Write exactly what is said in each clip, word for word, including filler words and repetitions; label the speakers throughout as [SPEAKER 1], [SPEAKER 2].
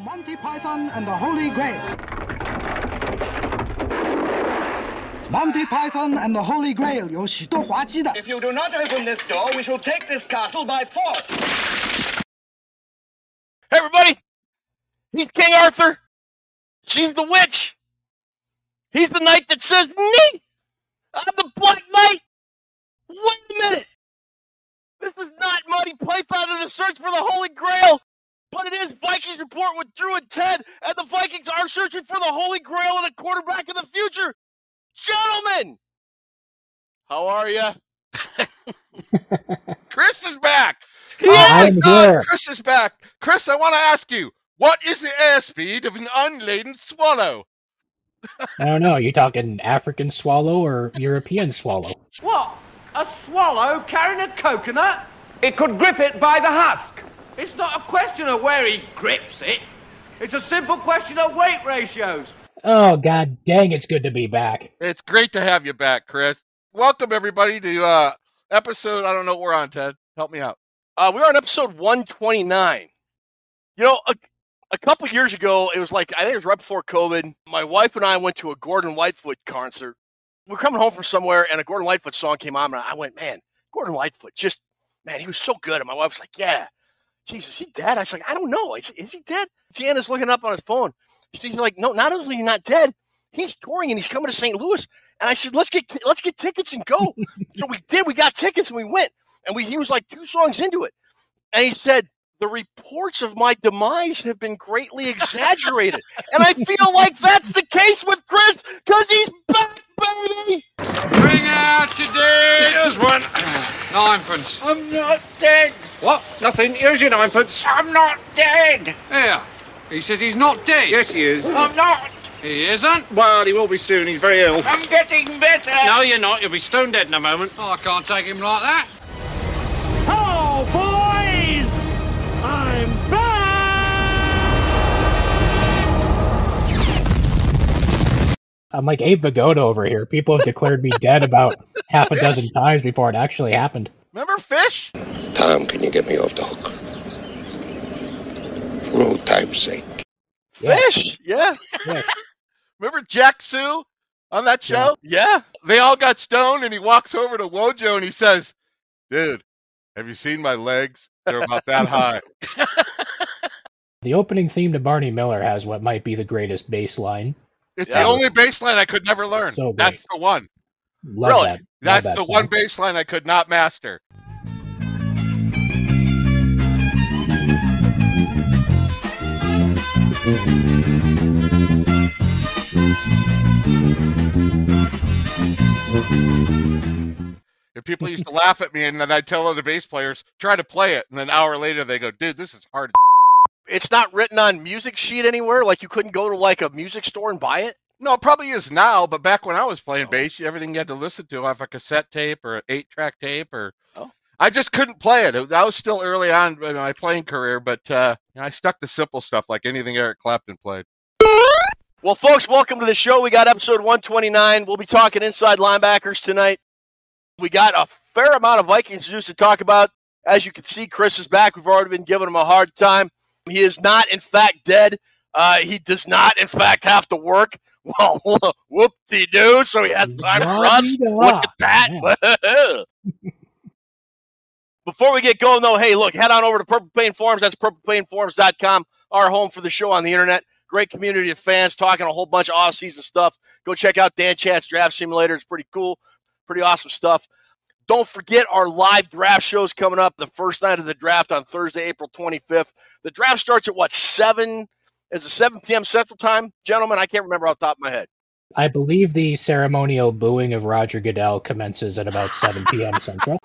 [SPEAKER 1] Monty Python and the Holy Grail. Monty Python and the Holy Grail 有许多滑稽的。
[SPEAKER 2] If you do not open this door, we shall take this castle by force.
[SPEAKER 3] Hey, everybody! He's King Arthur. She's the witch. He's the knight that says, "Nee! I'm the Black Knight." Wait a minute! This is not Monty Python and the Search for the Holy Grail, but it is Vikings Report with Drew and Ted, and the Vikings are searching for the Holy Grail and a quarterback of the future. Gentlemen, how are you?
[SPEAKER 4] Chris is back.
[SPEAKER 3] Yeah,
[SPEAKER 4] oh my
[SPEAKER 5] I'm
[SPEAKER 4] God,
[SPEAKER 5] here.
[SPEAKER 4] Chris is back. Chris, I want to ask you, what is the airspeed of an unladen swallow?
[SPEAKER 5] I don't know. You talking African swallow or European swallow?
[SPEAKER 2] What? A swallow carrying a coconut? It could grip it by the husk. It's not a question of where he grips it. It's a simple question of weight ratios.
[SPEAKER 5] Oh, god dang, it's good to be back.
[SPEAKER 4] It's great to have you back, Chris. Welcome, everybody, to uh, episode, I don't know what we're on, Ted. Help me out.
[SPEAKER 3] Uh, we're on episode one twenty-nine. You know, a, a couple years ago, it was like, I think it was right before COVID, my wife and I went to a Gordon Lightfoot concert. We were coming home from somewhere, and a Gordon Lightfoot song came on, and I went, man, Gordon Lightfoot, just, man, he was so good. And my wife was like, yeah. Jesus, is he dead? I was like, I don't know. Is, is he dead? Deanna's looking up on his phone. She's like, no, not only is he not dead, he's touring, and he's coming to Saint Louis. And I said, let's get let's get tickets and go. So we did. We got tickets, and we went. And we he was like two songs into it. And he said, the reports of my demise have been greatly exaggerated. And I feel like that's the case with Chris, because he's back, baby!
[SPEAKER 6] Bring out your dead. Here's one. Ninepence.
[SPEAKER 2] I'm not dead.
[SPEAKER 6] What?
[SPEAKER 2] Nothing. Here's your ninepence. I'm not dead.
[SPEAKER 6] Here. He says he's not dead.
[SPEAKER 2] Yes, he is. I'm not.
[SPEAKER 6] He isn't.
[SPEAKER 2] Well, he will be soon. He's very ill. I'm getting better.
[SPEAKER 6] No, you're not. You'll be stone dead in a moment. Oh, I can't take him like that.
[SPEAKER 7] Oh, boys! I'm back!
[SPEAKER 5] I'm like Abe Vigoda over here. People have declared me dead about half a dozen times before it actually happened.
[SPEAKER 4] Remember Fish?
[SPEAKER 8] Tom, can you get me off the hook? For old time's sake.
[SPEAKER 3] Fish, yeah.
[SPEAKER 5] Yeah.
[SPEAKER 4] Remember Jack Sue on that show?
[SPEAKER 3] Yeah.
[SPEAKER 4] They all got stoned, and he walks over to Wojo, and he says, dude, have you seen my legs? They're about that high.
[SPEAKER 5] The opening theme to Barney Miller has what might be the greatest bass line.
[SPEAKER 4] It's
[SPEAKER 3] Yeah.
[SPEAKER 4] the only bass line I could never learn.
[SPEAKER 5] So great.
[SPEAKER 4] That's the one.
[SPEAKER 5] Love
[SPEAKER 3] Really?
[SPEAKER 5] that. Love
[SPEAKER 4] That's
[SPEAKER 5] that
[SPEAKER 4] the
[SPEAKER 5] song.
[SPEAKER 4] one bass line I could not master. And people used to laugh at me, and then I'd tell other bass players, try to play it. And then an hour later, they go, dude, this is hard.
[SPEAKER 3] It's not written on music sheet anywhere? Like you couldn't go to like a music store and buy it?
[SPEAKER 4] No, it probably is now, but back when I was playing bass, everything you had to listen to off a cassette tape or an eight-track tape, or
[SPEAKER 3] Oh.
[SPEAKER 4] I just couldn't play it. That was still early on in my playing career, but uh, I stuck to simple stuff like anything Eric Clapton played.
[SPEAKER 3] Well, folks, welcome to the show. We got episode one twenty-nine. We'll be talking inside linebackers tonight. We got a fair amount of Vikings news to talk about. As you can see, Chris is back. We've already been giving him a hard time. He is not, in fact, dead. Uh, he does not, in fact, have to work. Well, whoop-de-doo, so he has time for us. Look at that. Before we get going, though, hey, look, head on over to Purple Pain Forums. That's purple pain forums dot com, our home for the show on the internet. Great community of fans talking a whole bunch of off-season stuff. Go check out Dan Chat's Draft Simulator. It's pretty cool, pretty awesome stuff. Don't forget our live draft shows coming up the first night of the draft on Thursday, April twenty-fifth. The draft starts at, what, seven? Is it seven p.m. Central Time? Gentlemen, I can't remember off the top of my head.
[SPEAKER 5] I believe the ceremonial booing of Roger Goodell commences at about seven p.m. Central.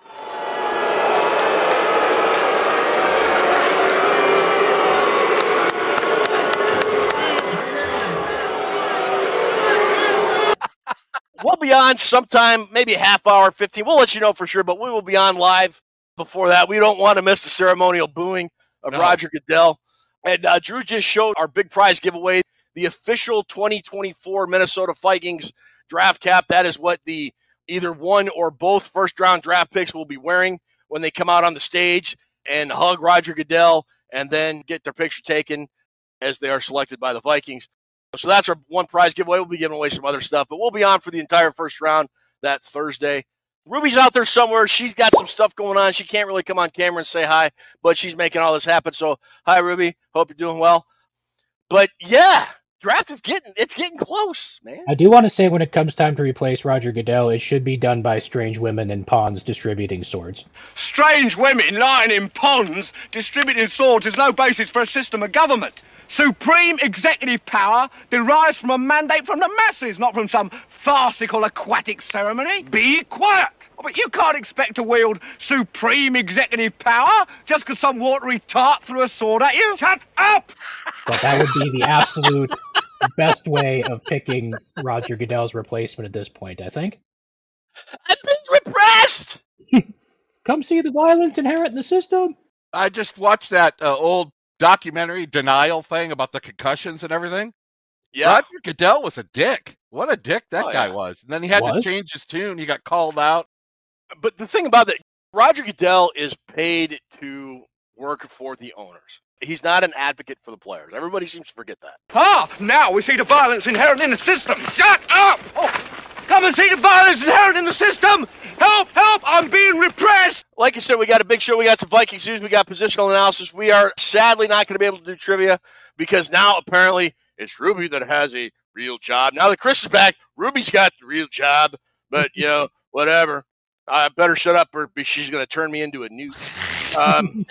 [SPEAKER 3] We'll be on sometime, maybe a half hour, fifteen. We'll let you know for sure, but we will be on live before that. We don't want to miss the ceremonial booing of
[SPEAKER 4] No.
[SPEAKER 3] Roger Goodell. And uh, Drew just showed our big prize giveaway, the official twenty twenty-four Minnesota Vikings draft cap. That is what the either one or both first-round draft picks will be wearing when they come out on the stage and hug Roger Goodell and then get their picture taken. as they are selected by the Vikings. So that's our one prize giveaway. We'll be giving away some other stuff, but we'll be on for the entire first round that Thursday. Ruby's out there somewhere. She's got some stuff going on. She can't really come on camera and say hi, but she's making all this happen. So hi, Ruby. Hope you're doing well. But yeah, draft is getting, it's getting close, man.
[SPEAKER 5] I do want to say when it comes time to replace Roger Goodell, it should be done by strange women in ponds distributing swords.
[SPEAKER 2] Strange women lying in ponds distributing swords is no basis for a system of government. Supreme executive power derives from a mandate from the masses, not from some farcical aquatic ceremony. Be quiet! Oh, but you can't expect to wield supreme executive power just because some watery tart threw a sword at you. Shut up!
[SPEAKER 5] But that would be the absolute best way of picking Roger Goodell's replacement at this point, I think.
[SPEAKER 3] I'm being repressed!
[SPEAKER 5] Come see the violence inherent in the system.
[SPEAKER 4] I just watched that uh, old documentary Denial thing about the concussions and everything.
[SPEAKER 3] Yeah.
[SPEAKER 4] Roger Goodell was a dick. What a dick that
[SPEAKER 3] Oh,
[SPEAKER 4] guy
[SPEAKER 3] yeah.
[SPEAKER 4] was. And then he had
[SPEAKER 5] Was?
[SPEAKER 4] to change his tune. He got called out.
[SPEAKER 3] But the thing about that, Roger Goodell is paid to work for the owners. He's not an advocate for the players. Everybody seems to forget that.
[SPEAKER 2] Ah, now we see the violence inherent in the system. Shut up! Oh, come and see the violence inherent in the system! Help, help, I'm being repressed!
[SPEAKER 3] Like I said, we got a big show. We got some Vikings news. We got positional analysis. We are sadly not going to be able to do trivia because now apparently it's Ruby that has a real job. Now that Chris is back, Ruby's got the real job. But, you know, whatever. I better shut up or she's going to turn me into a nuke. Um,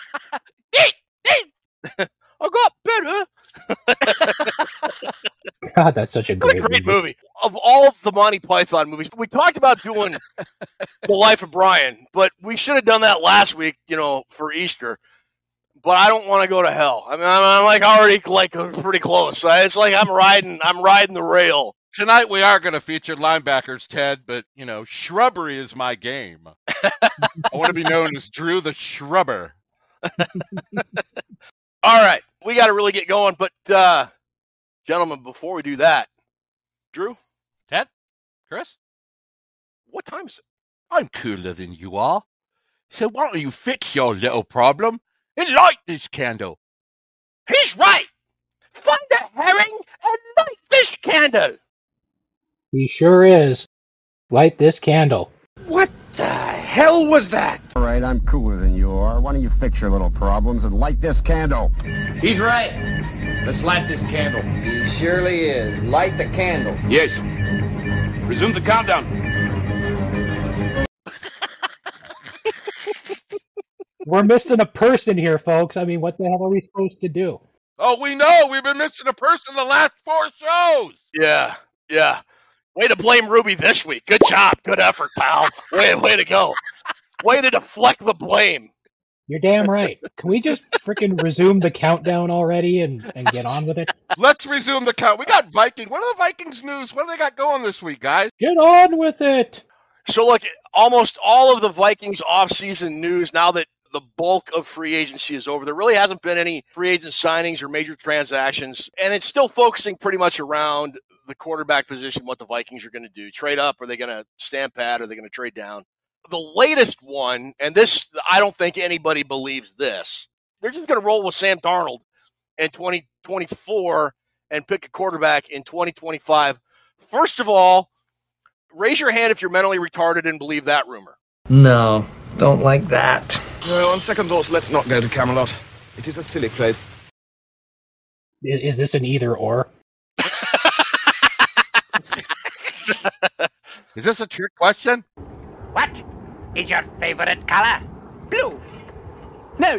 [SPEAKER 3] I got better.
[SPEAKER 5] God, that's such a
[SPEAKER 3] What
[SPEAKER 5] great,
[SPEAKER 3] a great
[SPEAKER 5] movie.
[SPEAKER 3] movie. Of all of the Monty Python movies, we talked about doing The Life of Brian, but we should have done that last week, you know, for Easter. But I don't want to go to hell. I mean, I'm, I'm like already like pretty close. It's like I'm riding, I'm riding the rail.
[SPEAKER 4] Tonight we are going to feature linebackers, Ted, but, you know, shrubbery is my game. I want to be known as Drew the Shrubber.
[SPEAKER 3] All right. We got to really get going. But, uh, gentlemen, before we do that, Drew?
[SPEAKER 4] Ted? Chris?
[SPEAKER 3] What time is it?
[SPEAKER 4] I'm cooler than you are. So why don't you fix your little problem and light this candle?
[SPEAKER 3] He's right. Find a herring and light this candle.
[SPEAKER 5] He sure is. Light this candle.
[SPEAKER 1] What the hell was that?
[SPEAKER 9] All right, I'm cooler than you are. Why don't you fix your little problems and light this candle?
[SPEAKER 10] He's right. Let's light this candle. He surely is. Light the candle.
[SPEAKER 2] Yes. Resume the countdown.
[SPEAKER 5] We're missing a person here, folks. I mean, what the hell are we supposed to do?
[SPEAKER 4] Oh, we know. We've been missing a person the last four shows.
[SPEAKER 3] Yeah, yeah. Way to blame Ruby this week. Good job. Good effort, pal. Way, way to go. Way to deflect the blame.
[SPEAKER 5] You're damn right. Can we just freaking resume the countdown already and, and get on with it?
[SPEAKER 4] Let's resume the count. We got Viking. What are the Vikings news? What do they got going this week, guys?
[SPEAKER 5] Get on with it.
[SPEAKER 3] So, look, almost all of the Vikings offseason news, now that the bulk of free agency is over, there really hasn't been any free agent signings or major transactions, and it's still focusing pretty much around the quarterback position, what the Vikings are going to do. Trade up? Are they going to stand pat? Are they going to trade down? The latest one, and this, I don't think anybody believes this, they're just going to roll with Sam Darnold in twenty twenty-four and pick a quarterback in twenty twenty-five. First of all, raise your hand if you're mentally retarded and believe that rumor.
[SPEAKER 10] No, don't like that.
[SPEAKER 2] Well, on second thoughts, let's not go to Camelot. It is a silly place.
[SPEAKER 5] Is, is this an either or?
[SPEAKER 4] Is this a trick question?
[SPEAKER 11] What is your favorite color? Blue. No.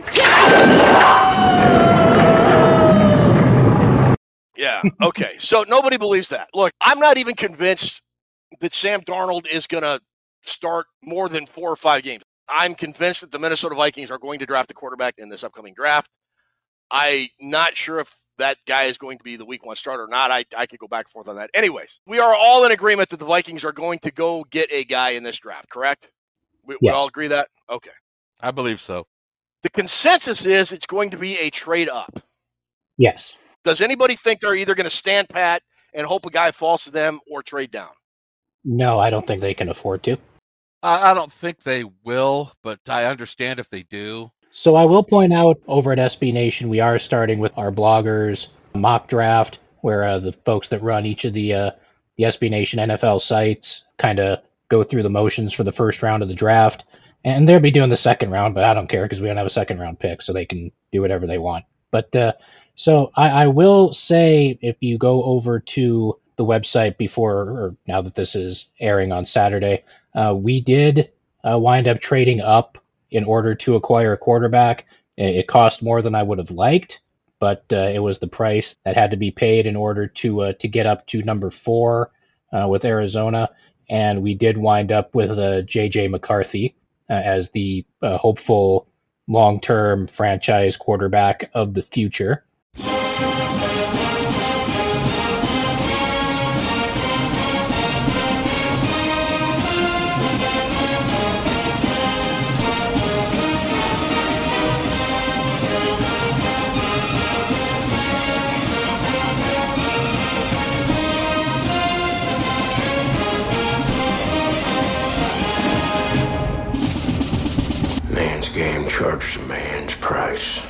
[SPEAKER 3] Yeah, okay. So nobody believes that. Look, I'm not even convinced that Sam Darnold is going to start more than four or five games. I'm convinced that the Minnesota Vikings are going to draft a quarterback in this upcoming draft. I'm not sure if that guy is going to be the week one starter or not. I, I could go back and forth on that. Anyways, we are all in agreement that the Vikings are going to go get a guy in this draft, correct? We,
[SPEAKER 5] Yes.
[SPEAKER 3] we all agree that? Okay.
[SPEAKER 4] I believe so.
[SPEAKER 3] The consensus is it's going to be a trade up.
[SPEAKER 5] Yes.
[SPEAKER 3] Does anybody think they're either going to stand pat and hope a guy falls to them or trade down?
[SPEAKER 5] No, I don't think they can afford to.
[SPEAKER 4] I, I don't think they will, but I understand if they do.
[SPEAKER 5] So I will point out over at S B Nation, we are starting with our bloggers mock draft, where uh, the folks that run each of the uh, the S B Nation N F L sites kind of go through the motions for the first round of the draft. And they'll be doing the second round, but I don't care because we don't have a second round pick, so they can do whatever they want. But uh, so I, I will say, if you go over to the website before, or now that this is airing on Saturday, uh, we did uh, wind up trading up in order to acquire a quarterback. It cost more than I would have liked, but uh, it was the price that had to be paid in order to uh, to get up to number four uh, with Arizona. And we did wind up with uh, J J McCarthy uh, as the uh, hopeful long-term franchise quarterback of the future.
[SPEAKER 8] Man's game charges a man's price.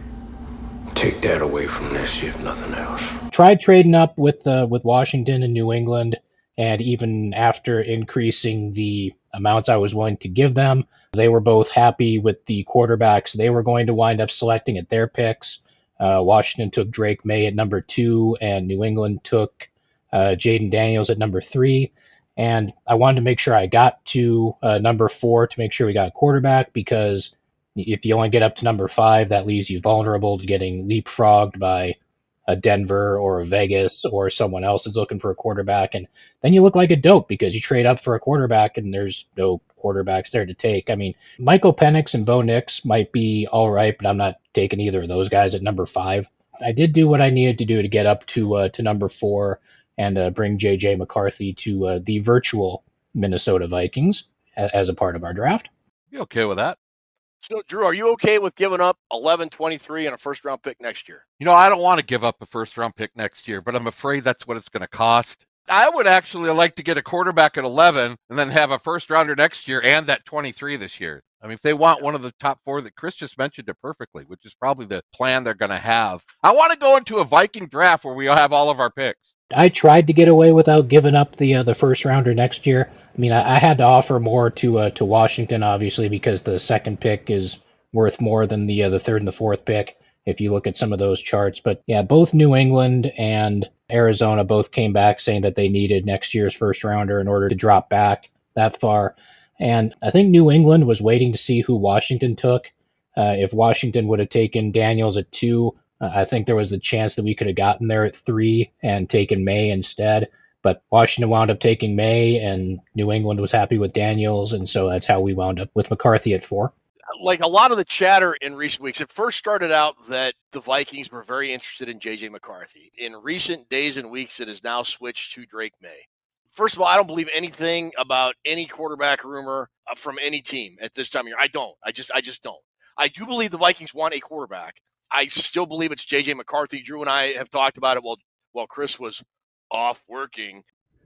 [SPEAKER 8] Take that away from this, if nothing else.
[SPEAKER 5] Tried trading up with uh, with Washington and New England, and even after increasing the amounts I was willing to give them, they were both happy with the quarterbacks they were going to wind up selecting at their picks. Uh, Washington took Drake May at number two, and New England took uh, Jaden Daniels at number three. And I wanted to make sure I got to uh, number four to make sure we got a quarterback, because if you only get up to number five, that leaves you vulnerable to getting leapfrogged by a Denver or a Vegas or someone else that's looking for a quarterback. And then you look like a dope because you trade up for a quarterback and there's no quarterbacks there to take. I mean, Michael Penix and Bo Nix might be all right, but I'm not taking either of those guys at number five. I did do what I needed to do to get up to uh, to number four and uh, bring J J McCarthy to uh, the virtual Minnesota Vikings a- as a part of our draft.
[SPEAKER 4] You okay with that?
[SPEAKER 3] So, Drew, are you okay with giving up eleven, twenty-three, and a first-round pick next year?
[SPEAKER 4] You know, I don't want to give up a first-round pick next year, but I'm afraid that's what it's going to cost. I would actually like to get a quarterback at eleven and then have a first-rounder next year and that twenty-three this year. I mean, if they want one of the top four that Chris just mentioned it perfectly, which is probably the plan they're going to have. I want to go into a Viking draft where we have all of our picks.
[SPEAKER 5] I tried to get away without giving up the uh, the first rounder next year. I mean, I, I had to offer more to uh, to Washington, obviously, because the second pick is worth more than the uh, the third and the fourth pick, if you look at some of those charts. But yeah, both New England and Arizona both came back saying that they needed next year's first rounder in order to drop back that far. And I think New England was waiting to see who Washington took. Uh, if Washington would have taken Daniels at two, uh, I think there was the chance that we could have gotten there at three and taken May instead. But Washington wound up taking May, and New England was happy with Daniels, and so that's how we wound up with McCarthy at four.
[SPEAKER 3] Like a lot of the chatter in recent weeks, it first started out that the Vikings were very interested in J J McCarthy. In recent days and weeks, it has now switched to Drake May. First of all, I don't believe anything about any quarterback rumor from any team at this time of year. I don't. I just I just don't. I do believe the Vikings want a quarterback. I still believe it's J J McCarthy. Drew and I have talked about it while, while Chris was off working,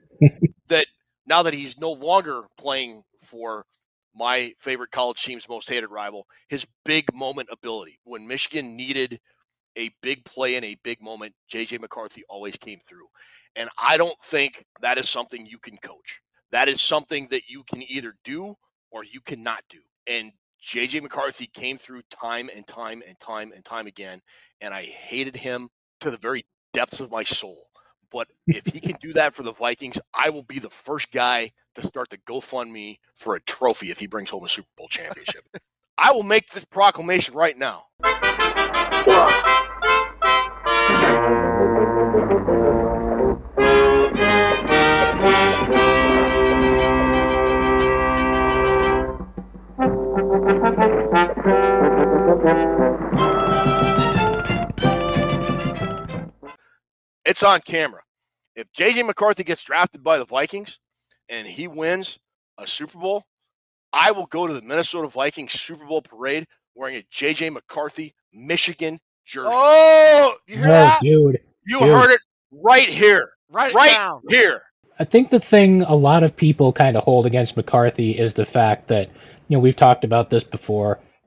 [SPEAKER 3] that now that he's no longer playing for my favorite college team's most hated rival, his big moment ability. When Michigan needed a big play in a big moment, J J McCarthy always came through. And I don't think that is something you can coach. That is something that you can either do or you cannot do. And J J McCarthy came through time and time and time and time again, and I hated him to the very depths of my soul. But if he can do that for the Vikings, I will be the first guy to start the GoFundMe for a trophy if he brings home a Super Bowl championship. I will make this proclamation right now. It's on camera. If J J McCarthy gets drafted by the Vikings and he wins a Super Bowl, I will go to the Minnesota Vikings Super Bowl parade wearing a J J McCarthy Michigan jersey.
[SPEAKER 4] Oh, you hear
[SPEAKER 5] No,
[SPEAKER 4] that?
[SPEAKER 5] dude.
[SPEAKER 3] You
[SPEAKER 5] dude.
[SPEAKER 3] heard it right here.
[SPEAKER 4] Write it
[SPEAKER 3] right
[SPEAKER 4] down.
[SPEAKER 3] here.
[SPEAKER 5] I think the thing a lot of people kind of hold against McCarthy is the fact that, you know, we've talked about this before.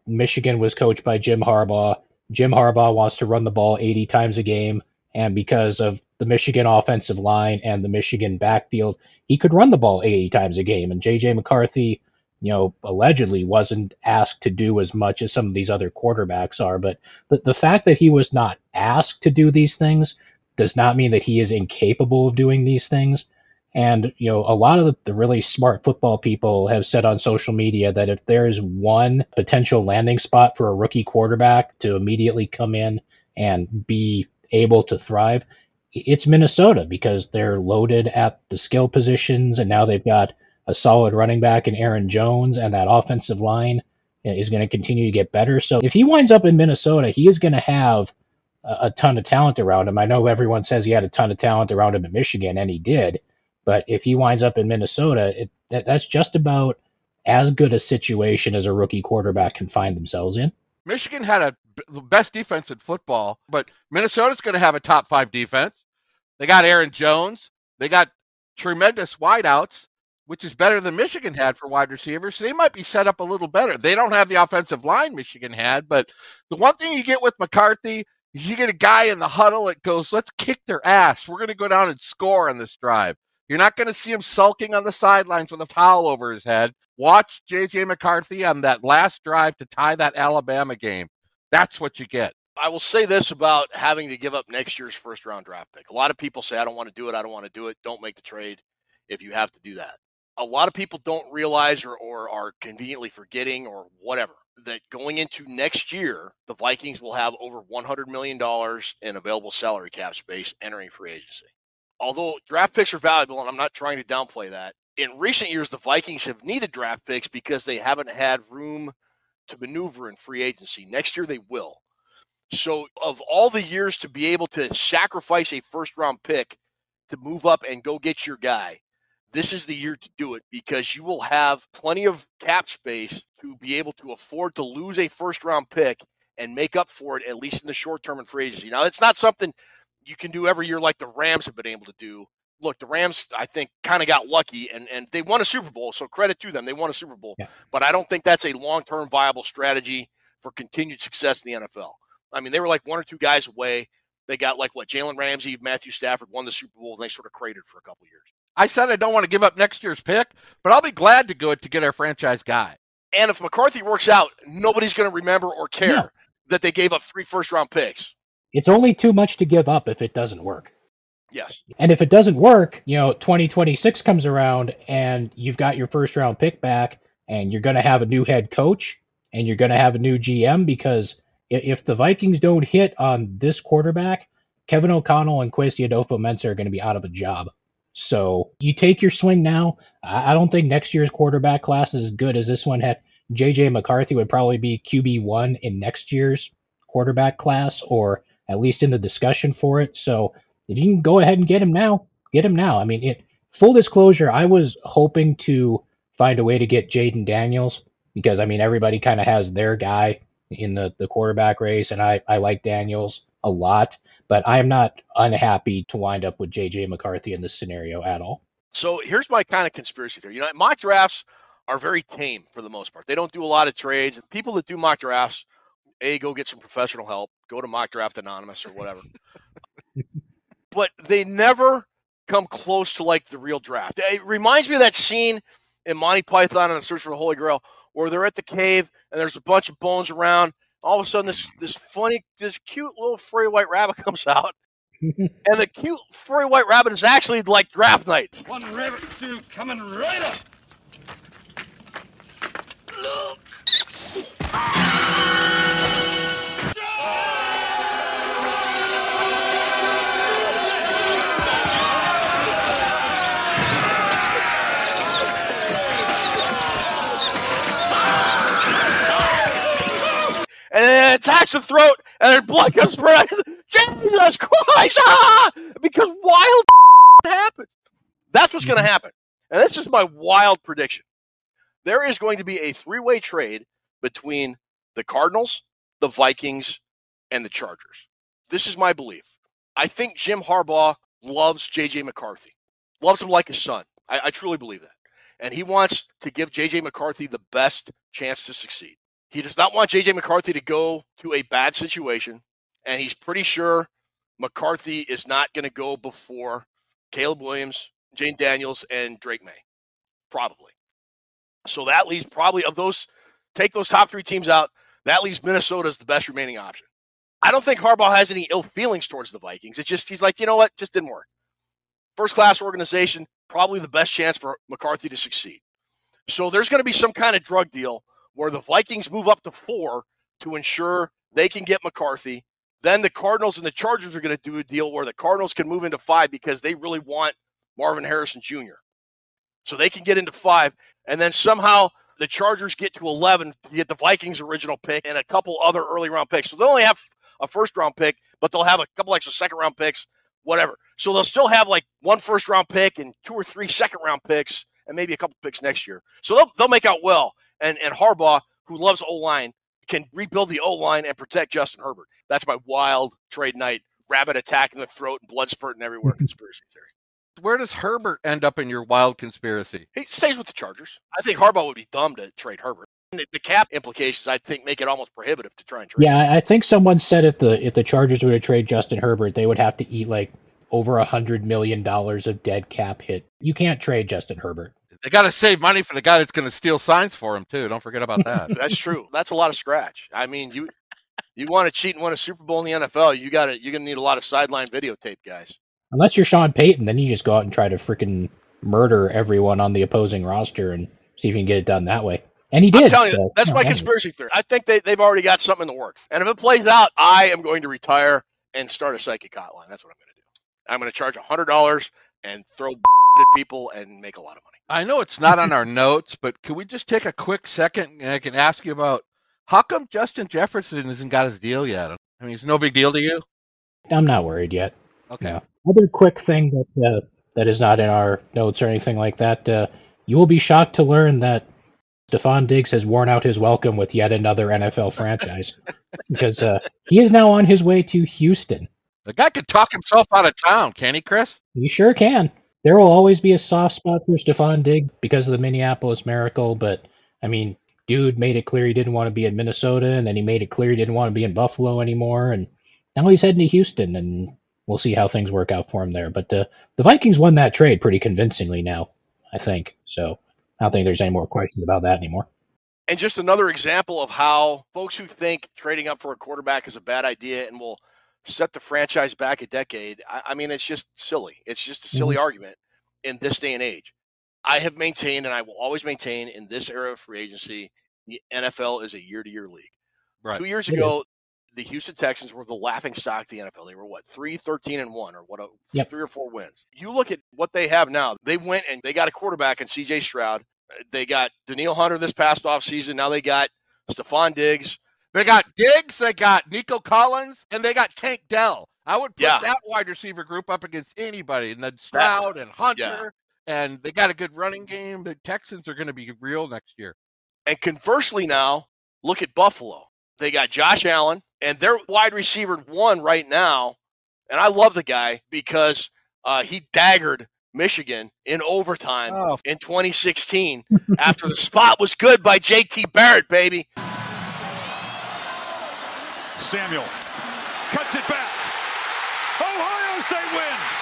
[SPEAKER 5] Michigan was coached by Jim Harbaugh. Jim Harbaugh wants to run the ball eighty times a game, and because of the Michigan offensive line and the Michigan backfield, he could run the ball eighty times a game. And J J McCarthy, you know, allegedly wasn't asked to do as much as some of these other quarterbacks are. But the, the fact that he was not asked to do these things does not mean that he is incapable of doing these things. And, you know, a lot of the, the really smart football people have said on social media that if there is one potential landing spot for a rookie quarterback to immediately come in and be able to thrive, it's Minnesota, because they're loaded at the skill positions, and now they've got a solid running back in Aaron Jones, and that offensive line is going to continue to get better. So if he winds up in Minnesota, he is going to have a, a ton of talent around him. I know everyone says he had a ton of talent around him in Michigan, and he did. But if he winds up in Minnesota, it, that, that's just about as good a situation as a rookie quarterback can find themselves in.
[SPEAKER 4] Michigan had a, the best defense in football, but Minnesota's going to have a top five defense. They got Aaron Jones. They got tremendous wideouts, which is better than Michigan had for wide receivers. So they might be set up a little better. They don't have the offensive line Michigan had, but the one thing you get with McCarthy is you get a guy in the huddle that goes, let's kick their ass. We're going to go down and score on this drive. You're not going to see him sulking on the sidelines with a towel over his head. Watch J J McCarthy on that last drive to tie that Alabama game. That's what you get.
[SPEAKER 3] I will say this about having to give up next year's first-round draft pick. A lot of people say, I don't want to do it, I don't want to do it. Don't make the trade if you have to do that. A lot of people don't realize or, or are conveniently forgetting or whatever that going into next year, the Vikings will have over one hundred million dollars in available salary cap space entering free agency. Although draft picks are valuable, and I'm not trying to downplay that, in recent years, the Vikings have needed draft picks because they haven't had room to maneuver in free agency. Next year, they will. So of all the years to be able to sacrifice a first-round pick to move up and go get your guy, this is the year to do it, because you will have plenty of cap space to be able to afford to lose a first-round pick and make up for it, at least in the short term in free agency. Now, it's not something you can do every year like the Rams have been able to do. Look, the Rams, I think, kind of got lucky, and, and they won a Super Bowl, so credit to them. They won a Super Bowl. Yeah. But I don't think that's a long-term viable strategy for continued success in the N F L. I mean, they were like one or two guys away. They got like, what, Jalen Ramsey, Matthew Stafford won the Super Bowl, and they sort of cratered for a couple years.
[SPEAKER 4] I said I don't want to give up next year's pick, but I'll be glad to go to get our franchise guy.
[SPEAKER 3] And if McCarthy works out, nobody's going to remember or care yeah. that they gave up three first-round picks.
[SPEAKER 5] It's only too much to give up if it doesn't work.
[SPEAKER 3] Yes.
[SPEAKER 5] And if it doesn't work, you know, twenty twenty-six comes around and you've got your first round pick back, and you're going to have a new head coach and you're going to have a new G M, because if the Vikings don't hit on this quarterback, Kevin O'Connell and Kwesi Adolfo-Mensah are going to be out of a job. So you take your swing now. I don't think next year's quarterback class is as good as this one had. J J McCarthy would probably be Q B one in next year's quarterback class, or at least in the discussion for it. So if you can go ahead and get him now, get him now. I mean, it, full disclosure, I was hoping to find a way to get Jaden Daniels, because, I mean, everybody kind of has their guy in the, the quarterback race, and I, I like Daniels a lot. But I am not unhappy to wind up with J J McCarthy in this scenario at all.
[SPEAKER 3] So here's my kind of conspiracy theory. You know, mock drafts are very tame for the most part. They don't do a lot of trades. People that do mock drafts, A, go get some professional help, go to Mock Draft Anonymous or whatever. But they never come close to, like, the real draft. It reminds me of that scene in Monty Python and the Search for the Holy Grail where they're at the cave and there's a bunch of bones around. All of a sudden, this this funny, this cute little furry white rabbit comes out. And the cute furry white rabbit is actually like draft night.
[SPEAKER 7] One rabbit stew coming right up. Look.
[SPEAKER 3] And then it attacks the throat, and then blood comes spread. Jesus Christ! Ah! Because wild happens. That's what's going to happen. And this is my wild prediction. There is going to be a three-way trade between the Cardinals, the Vikings, and the Chargers. This is my belief. I think Jim Harbaugh loves J J McCarthy. Loves him like his son. I, I truly believe that. And he wants to give J J McCarthy the best chance to succeed. He does not want J J McCarthy to go to a bad situation, and he's pretty sure McCarthy is not going to go before Caleb Williams, Jane Daniels, and Drake May, probably. So that leaves probably of those, take those top three teams out, that leaves Minnesota as the best remaining option. I don't think Harbaugh has any ill feelings towards the Vikings. It's just, he's like, you know what, just didn't work. First-class organization, probably the best chance for McCarthy to succeed. So there's going to be some kind of drug deal where the Vikings move up to four to ensure they can get McCarthy. Then the Cardinals and the Chargers are going to do a deal where the Cardinals can move into five because they really want Marvin Harrison Junior So they can get into five, and then somehow the Chargers get to eleven to get the Vikings' original pick and a couple other early-round picks. So they'll only have a first-round pick, but they'll have a couple extra second-round picks, whatever. So they'll still have like one first-round pick and two or three second-round picks and maybe a couple picks next year. So they'll they'll make out well. And and Harbaugh, who loves O-line, can rebuild the O-line and protect Justin Herbert. That's my wild trade night, rabbit attack in the throat and blood spurting everywhere conspiracy theory.
[SPEAKER 4] Where does Herbert end up in your wild conspiracy?
[SPEAKER 3] He stays with the Chargers. I think Harbaugh would be dumb to trade Herbert. The cap implications, I think, make it almost prohibitive to try and trade.
[SPEAKER 5] Yeah, I think someone said if the if the Chargers were to trade Justin Herbert, they would have to eat like over a hundred million dollars of dead cap hit. You can't trade Justin Herbert.
[SPEAKER 4] They got to save money for the guy that's going to steal signs for him too. Don't forget about that.
[SPEAKER 3] That's true. That's a lot of scratch. I mean, you you want to cheat and win a Super Bowl in the N F L, you got to you're going to need a lot of sideline videotape, guys.
[SPEAKER 5] Unless you're Sean Payton, then you just go out and try to freaking murder everyone on the opposing roster and see if you can get it done that way. And he did.
[SPEAKER 3] I'm telling
[SPEAKER 5] so,
[SPEAKER 3] you, that's
[SPEAKER 5] no,
[SPEAKER 3] my
[SPEAKER 5] anyway.
[SPEAKER 3] conspiracy theory. I think they, they've already got something in the works. And if it plays out, I am going to retire and start a psychic hotline. That's what I'm going to do. I'm going to charge one hundred dollars and throw at people and make a lot of money.
[SPEAKER 4] I know it's not on our notes, but can we just take a quick second and I can ask you about how come Justin Jefferson hasn't got his deal yet? I mean, it's no big deal to you?
[SPEAKER 5] I'm not worried yet.
[SPEAKER 4] Okay.
[SPEAKER 5] No. Other quick thing that uh, that is not in our notes or anything like that, uh, you will be shocked to learn that Stephon Diggs has worn out his welcome with yet another N F L franchise because uh, he is now on his way to Houston.
[SPEAKER 4] The guy could talk himself out of town, can he, Chris?
[SPEAKER 5] He sure can. There will always be a soft spot for Stephon Diggs because of the Minneapolis Miracle, but, I mean, dude made it clear he didn't want to be in Minnesota, and then he made it clear he didn't want to be in Buffalo anymore, and now he's heading to Houston, and we'll see how things work out for him there. But uh, the Vikings won that trade pretty convincingly now, I think. So I don't think there's any more questions about that anymore.
[SPEAKER 3] And just another example of how folks who think trading up for a quarterback is a bad idea and will set the franchise back a decade, I, I mean, it's just silly. It's just a silly mm-hmm. argument in this day and age. I have maintained, and I will always maintain in this era of free agency, the N F L is a year-to-year league. Right. Two years ago, the Houston Texans were the laughing stock of the N F L. They were, what, three, thirteen, and one, or what, a, yep. three or four wins. You look at what they have now. They went and they got a quarterback in C J Stroud. They got Danielle Hunter this past offseason. Now they got Stephon Diggs.
[SPEAKER 4] They got Diggs, they got Nico Collins, and they got Tank Dell. I would put
[SPEAKER 3] yeah.
[SPEAKER 4] that wide receiver group up against anybody. And then Stroud that, and Hunter, yeah. and they got a good running game. The Texans are going to be real next year.
[SPEAKER 3] And conversely now, look at Buffalo. They got Josh Allen, and their wide receiver one right now, and I love the guy because uh, he daggered Michigan in overtime oh. in twenty sixteen after the spot was good by J T Barrett, baby.
[SPEAKER 12] Samuel cuts it back. Ohio State wins.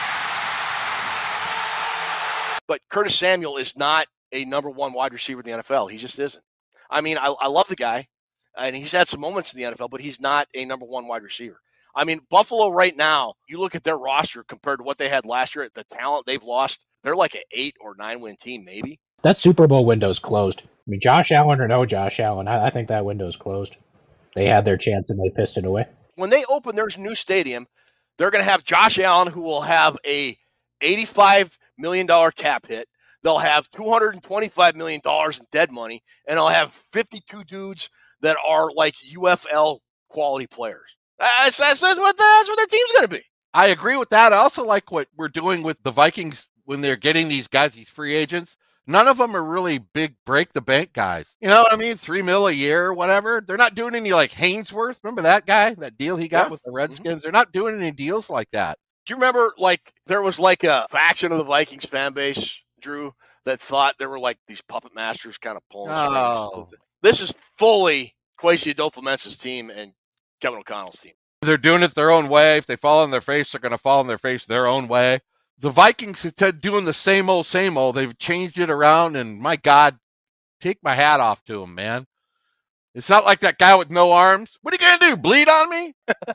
[SPEAKER 3] But Curtis Samuel is not a number one wide receiver in the N F L. He just isn't. I mean, I, I love the guy, and he's had some moments in the N F L, but he's not a number one wide receiver. I mean, Buffalo right now, you look at their roster compared to what they had last year, the talent they've lost, they're like an eight or nine win team, maybe.
[SPEAKER 5] That Super Bowl window's closed. I mean, Josh Allen or no Josh Allen, I, I think that window's closed. They had their chance and they pissed it away.
[SPEAKER 3] When they open their new stadium, they're going to have Josh Allen, who will have a eighty-five million dollars cap hit. They'll have two hundred twenty-five million dollars in dead money, and they'll have fifty-two dudes that are like U F L quality players. That's, that's, that's, what, that's what their team's going to be.
[SPEAKER 4] I agree with that. I also like what we're doing with the Vikings when they're getting these guys, these free agents. None of them are really big break-the-bank guys. You know what I mean? Three mil a year or whatever. They're not doing any like Hainsworth. Remember that guy? That deal he got yeah. with the Redskins? Mm-hmm. They're not doing any deals like that.
[SPEAKER 3] Do you remember like there was like a faction of the Vikings fan base, Drew, that thought there were like these puppet masters kind of pulling
[SPEAKER 4] oh.
[SPEAKER 3] strings? This is fully Kwesi Adolfo-Mensa's team and Kevin O'Connell's team.
[SPEAKER 4] They're doing it their own way. If they fall on their face, they're going to fall on their face their own way. The Vikings, instead of doing the same old, same old, they've changed it around, and my God, take my hat off to them, man. It's not like that guy with no arms. What are you going to do, bleed on me?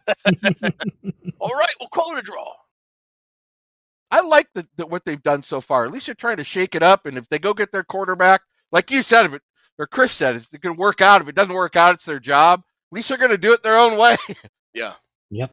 [SPEAKER 3] All right, we'll call it a draw.
[SPEAKER 4] I like the, the, what they've done so far. At least they're trying to shake it up, and if they go get their quarterback, like you said, if it, or Chris said, if it can work out, if it doesn't work out, it's their job. At least they're going to do it their own way.
[SPEAKER 3] Yeah.
[SPEAKER 5] Yep.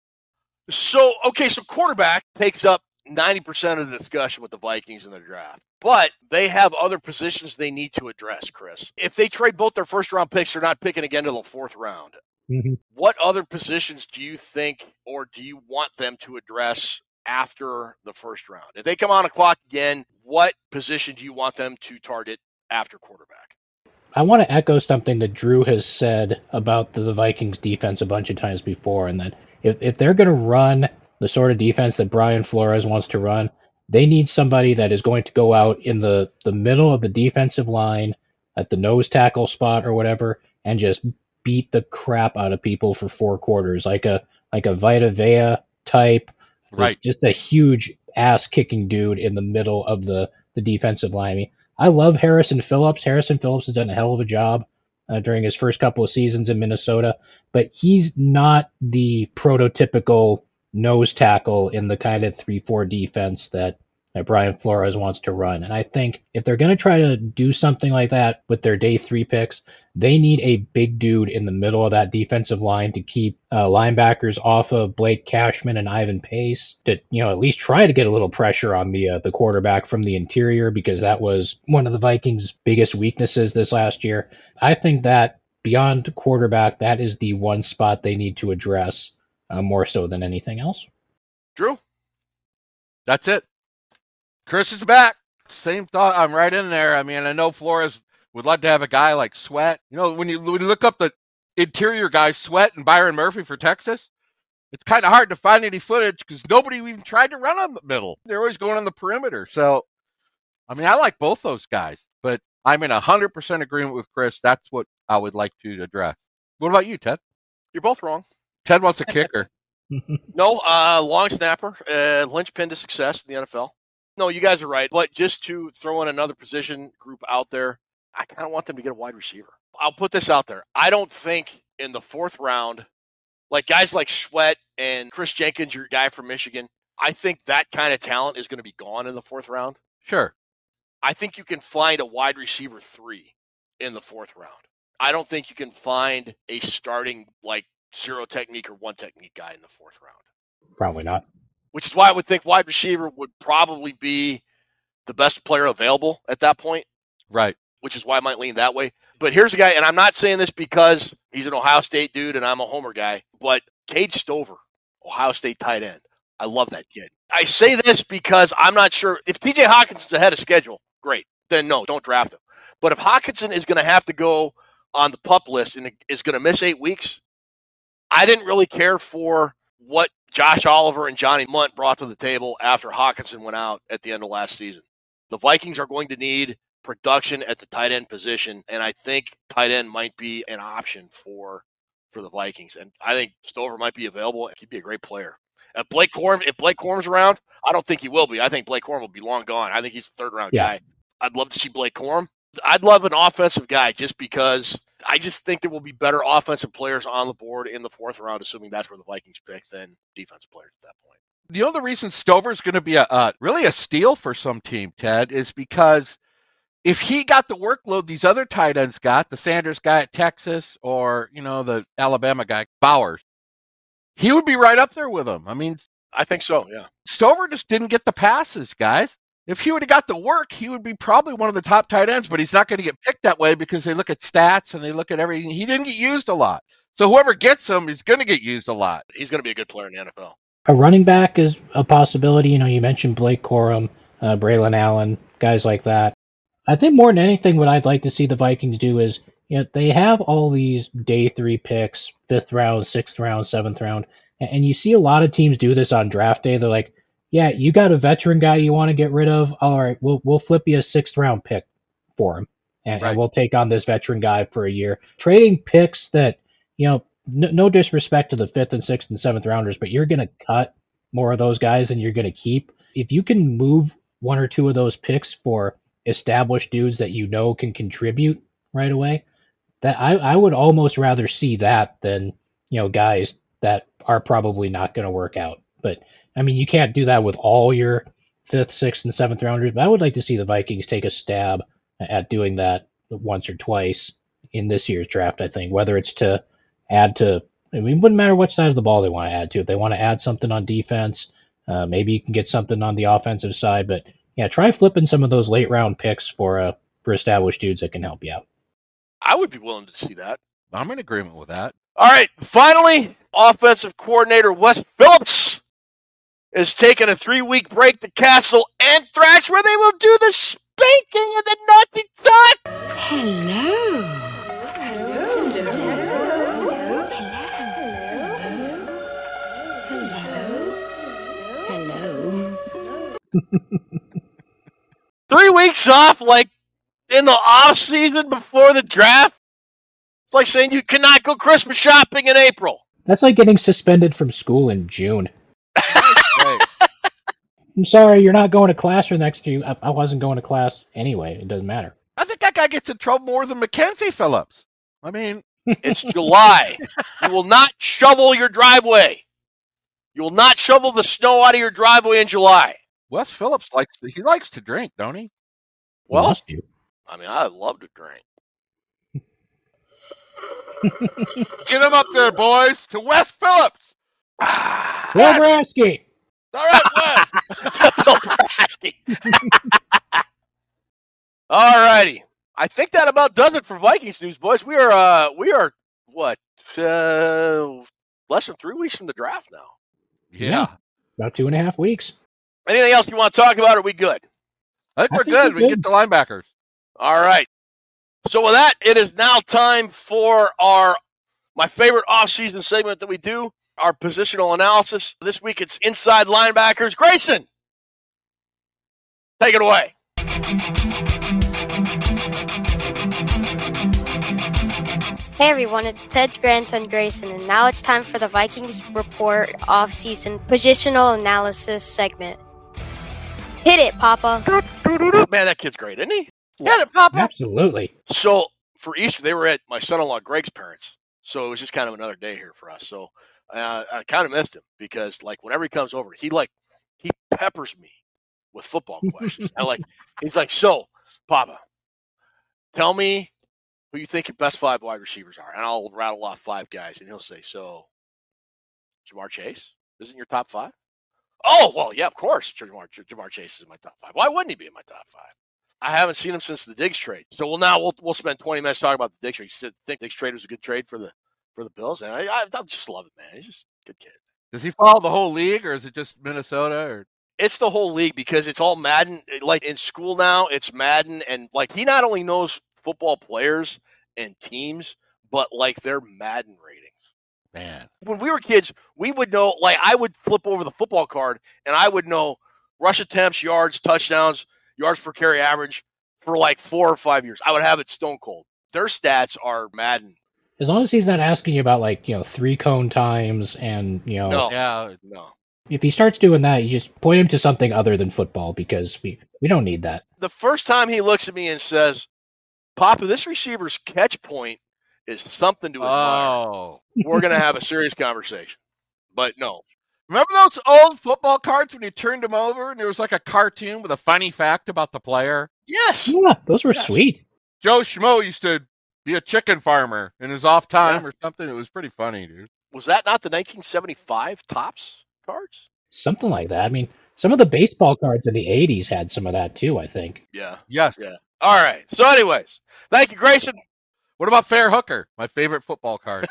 [SPEAKER 3] So, okay, so quarterback takes up ninety percent of the discussion with the Vikings in their draft. But they have other positions they need to address, Chris. If they trade both their first-round picks, they're not picking again until the fourth round.
[SPEAKER 5] Mm-hmm.
[SPEAKER 3] What other positions do you think or do you want them to address after the first round? If they come on the clock again, what position do you want them to target after quarterback?
[SPEAKER 5] I want to echo something that Drew has said about the, the Vikings defense a bunch of times before, and that if, if they're going to run the sort of defense that Brian Flores wants to run, they need somebody that is going to go out in the, the middle of the defensive line at the nose tackle spot or whatever and just beat the crap out of people for four quarters, like a like a Vita Vea type,
[SPEAKER 4] right?
[SPEAKER 5] Just a huge ass kicking dude in the middle of the, the defensive line. I mean, I love Harrison Phillips. Harrison Phillips has done a hell of a job uh, during his first couple of seasons in Minnesota, but he's not the prototypical nose tackle in the kind of three four defense that, that Brian Flores wants to run. And I think if they're going to try to do something like that with their day three picks, they need a big dude in the middle of that defensive line to keep uh, linebackers off of Blake Cashman and Ivan Pace, to, you know, at least try to get a little pressure on the uh, the quarterback from the interior, because that was one of the Vikings' biggest weaknesses this last year. I think that beyond quarterback, that is the one spot they need to address uh, more so than anything else.
[SPEAKER 3] Drew?
[SPEAKER 4] That's it. Chris is back. Same thought. I'm right in there. I mean, I know Flores would love to have a guy like Sweat. You know, when you, when you look up the interior guys, Sweat and Byron Murphy for Texas, it's kind of hard to find any footage because nobody even tried to run on the middle. They're always going on the perimeter. So, I mean, I like both those guys, but I'm in one hundred percent agreement with Chris. That's what I would like to address. What about you, Ted?
[SPEAKER 3] You're both wrong.
[SPEAKER 4] Ted wants a kicker.
[SPEAKER 3] No, uh, long snapper, uh, linchpin to success in the N F L. No, you guys are right. But just to throw in another position group out there, I kind of want them to get a wide receiver. I'll put this out there. I don't think in the fourth round, like guys like Sweat and Chris Jenkins, your guy from Michigan, I think that kind of talent is going to be gone in the fourth round.
[SPEAKER 4] Sure.
[SPEAKER 3] I think you can find a wide receiver three in the fourth round. I don't think you can find a starting like zero technique or one technique guy in the fourth round.
[SPEAKER 5] Probably not.
[SPEAKER 3] Which is why I would think wide receiver would probably be the best player available at that point.
[SPEAKER 4] Right.
[SPEAKER 3] Which is why I might lean that way. But here's a guy, and I'm not saying this because he's an Ohio State dude and I'm a Homer guy, but Cade Stover, Ohio State tight end. I love that kid. I say this because I'm not sure. If T J Hawkinson's ahead of schedule, great. Then no, don't draft him. But if Hawkinson is going to have to go on the PUP list and is going to miss eight weeks, I didn't really care for what Josh Oliver and Johnny Munt brought to the table after Hawkinson went out at the end of last season. The Vikings are going to need production at the tight end position, and I think tight end might be an option for for the Vikings. And I think Stover might be available, and he'd be a great player. If Blake Corum, if Blake Corum's around, I don't think he will be. I think Blake Corum will be long gone. I think he's a third-round
[SPEAKER 5] Yeah.
[SPEAKER 3] guy. I'd love to see Blake Corum. I'd love an offensive guy just because I just think there will be better offensive players on the board in the fourth round, assuming that's where the Vikings pick, than defensive players at that point.
[SPEAKER 4] You know, the reason Stover's going to be a uh, really a steal for some team, Ted, is because if he got the workload these other tight ends got, the Sanders guy at Texas or, you know, the Alabama guy, Bowers, he would be right up there with him. I mean,
[SPEAKER 3] I think so, yeah.
[SPEAKER 4] Stover just didn't get the passes, guys. If he would have got the work, he would be probably one of the top tight ends, but he's not going to get picked that way because they look at stats and they look at everything. He didn't get used a lot. So whoever gets him is going to get used a lot.
[SPEAKER 3] He's going to be a good player in the N F L.
[SPEAKER 5] A running back is a possibility. You know, you mentioned Blake Corum, uh, Braylon Allen, guys like that. I think more than anything, what I'd like to see the Vikings do is, you know, they have all these day three picks, fifth round, sixth round, seventh round, and you see a lot of teams do this on draft day. They're like, yeah, you got a veteran guy you want to get rid of? All right, we'll we'll flip you a sixth round pick for him. and,
[SPEAKER 4] Right.
[SPEAKER 5] and we'll take on this veteran guy for a year. Trading picks that, you know, no, no disrespect to the fifth and sixth and seventh rounders, but you're going to cut more of those guys than you're going to keep. If you can move one or two of those picks for established dudes that you know can contribute right away, that I, I would almost rather see that than, you know, guys that are probably not going to work out. But I mean, you can't do that with all your fifth, sixth, and seventh rounders. But I would like to see the Vikings take a stab at doing that once or twice in this year's draft. I think whether it's to add to, I mean, it wouldn't matter what side of the ball they want to add to. If they want to add something on defense, uh, maybe you can get something on the offensive side. But yeah, try flipping some of those late round picks for uh, for established dudes that can help you out.
[SPEAKER 3] I would be willing to see that.
[SPEAKER 4] I'm in agreement with that.
[SPEAKER 3] All right, finally, offensive coordinator Wes Phillips is taking a three-week break to Castle Anthrax, where they will do the spanking and the naughty talk.
[SPEAKER 13] Hello.
[SPEAKER 14] Hello.
[SPEAKER 13] Hello.
[SPEAKER 3] Three weeks off, like in the off season before the draft. It's like saying you cannot go Christmas shopping in April.
[SPEAKER 5] That's like getting suspended from school in June.
[SPEAKER 4] Right.
[SPEAKER 5] I'm sorry, you're not going to class for next year. I, I wasn't going to class anyway. It doesn't matter.
[SPEAKER 4] I think that guy gets in trouble more than Mackenzie Phillips. I mean,
[SPEAKER 3] it's July. You will not shovel your driveway. You will not shovel the snow out of your driveway in July.
[SPEAKER 4] Wes Phillips likes to, he likes to drink, don't he?
[SPEAKER 3] Well, I mean, I love to drink.
[SPEAKER 4] Get him up there, boys, to Wes Phillips.
[SPEAKER 5] Bill Brasky.
[SPEAKER 4] All right, Wes.
[SPEAKER 3] Bill Brasky. All righty. I think that about does it for Vikings news, boys. We are, uh, we are what, uh, less than three weeks from the draft now.
[SPEAKER 4] Yeah.
[SPEAKER 5] yeah. About two and a half weeks.
[SPEAKER 3] Anything else you want to talk about, or are we good?
[SPEAKER 4] I think
[SPEAKER 5] I
[SPEAKER 4] we're
[SPEAKER 5] think
[SPEAKER 4] good.
[SPEAKER 5] we're
[SPEAKER 4] We can
[SPEAKER 5] good.
[SPEAKER 4] get the linebackers.
[SPEAKER 3] All right. So with that, it is now time for our my favorite off-season segment that we do, our positional analysis. This week it's inside linebackers. Grayson, take it away.
[SPEAKER 14] Hey everyone, it's Ted's grandson Grayson, and now it's time for the Vikings Report off-season positional analysis segment. Hit it, Papa.
[SPEAKER 3] Man, that kid's great, isn't he?
[SPEAKER 4] Get it, Papa.
[SPEAKER 5] Absolutely.
[SPEAKER 3] So for Easter, they were at my son-in-law Greg's parents. So it was just kind of another day here for us. So uh, I kind of missed him because, like, whenever he comes over, he like he peppers me with football questions. I like he's like, so Papa, tell me who you think your best five wide receivers are, and I'll rattle off five guys, and he'll say, so Jamar Chase isn't your top five? Oh, well, yeah, of course, Jamar, Jamar Chase is my top five. Why wouldn't he be in my top five? I haven't seen him since the Diggs trade. So well, now we'll we'll spend twenty minutes talking about the Diggs trade. You think Diggs trade was a good trade for the for the Bills? And I, I, I just love it, man. He's just a good kid.
[SPEAKER 4] Does he follow the whole league, or is it just Minnesota? Or
[SPEAKER 3] It's the whole league because it's all Madden. Like in school now, it's Madden, and like he not only knows football players and teams, but like their Madden ratings.
[SPEAKER 4] Man,
[SPEAKER 3] when we were kids, we would know. Like I would flip over the football card, and I would know rush attempts, yards, touchdowns, yards per carry average for like four or five years. I would have it stone cold. Their stats are Madden.
[SPEAKER 5] As long as he's not asking you about, like, you know, three cone times and, you know,
[SPEAKER 3] No,
[SPEAKER 4] yeah,
[SPEAKER 3] no.
[SPEAKER 5] if he starts doing that, you just point him to something other than football because we, we don't need that.
[SPEAKER 3] The first time he looks at me and says, Papa, this receiver's catch point is something to admire.
[SPEAKER 4] Oh,
[SPEAKER 3] We're going to have a serious conversation. But no.
[SPEAKER 4] remember those old football cards when you turned them over and there was like a cartoon with a funny fact about the player?
[SPEAKER 3] Yes.
[SPEAKER 5] Yeah, those were
[SPEAKER 3] Yes.
[SPEAKER 5] sweet.
[SPEAKER 4] Joe Schmo used to be a chicken farmer in his off time yeah. or something. It was pretty funny, dude.
[SPEAKER 3] Was that not the nineteen seventy-five Topps cards?
[SPEAKER 5] Something like that. I mean, some of the baseball cards in the eighties had some of that too, I think.
[SPEAKER 3] Yeah.
[SPEAKER 4] Yes.
[SPEAKER 3] Yeah. All right. So anyways, thank you, Grayson.
[SPEAKER 4] What about Fair Hooker, my favorite football card?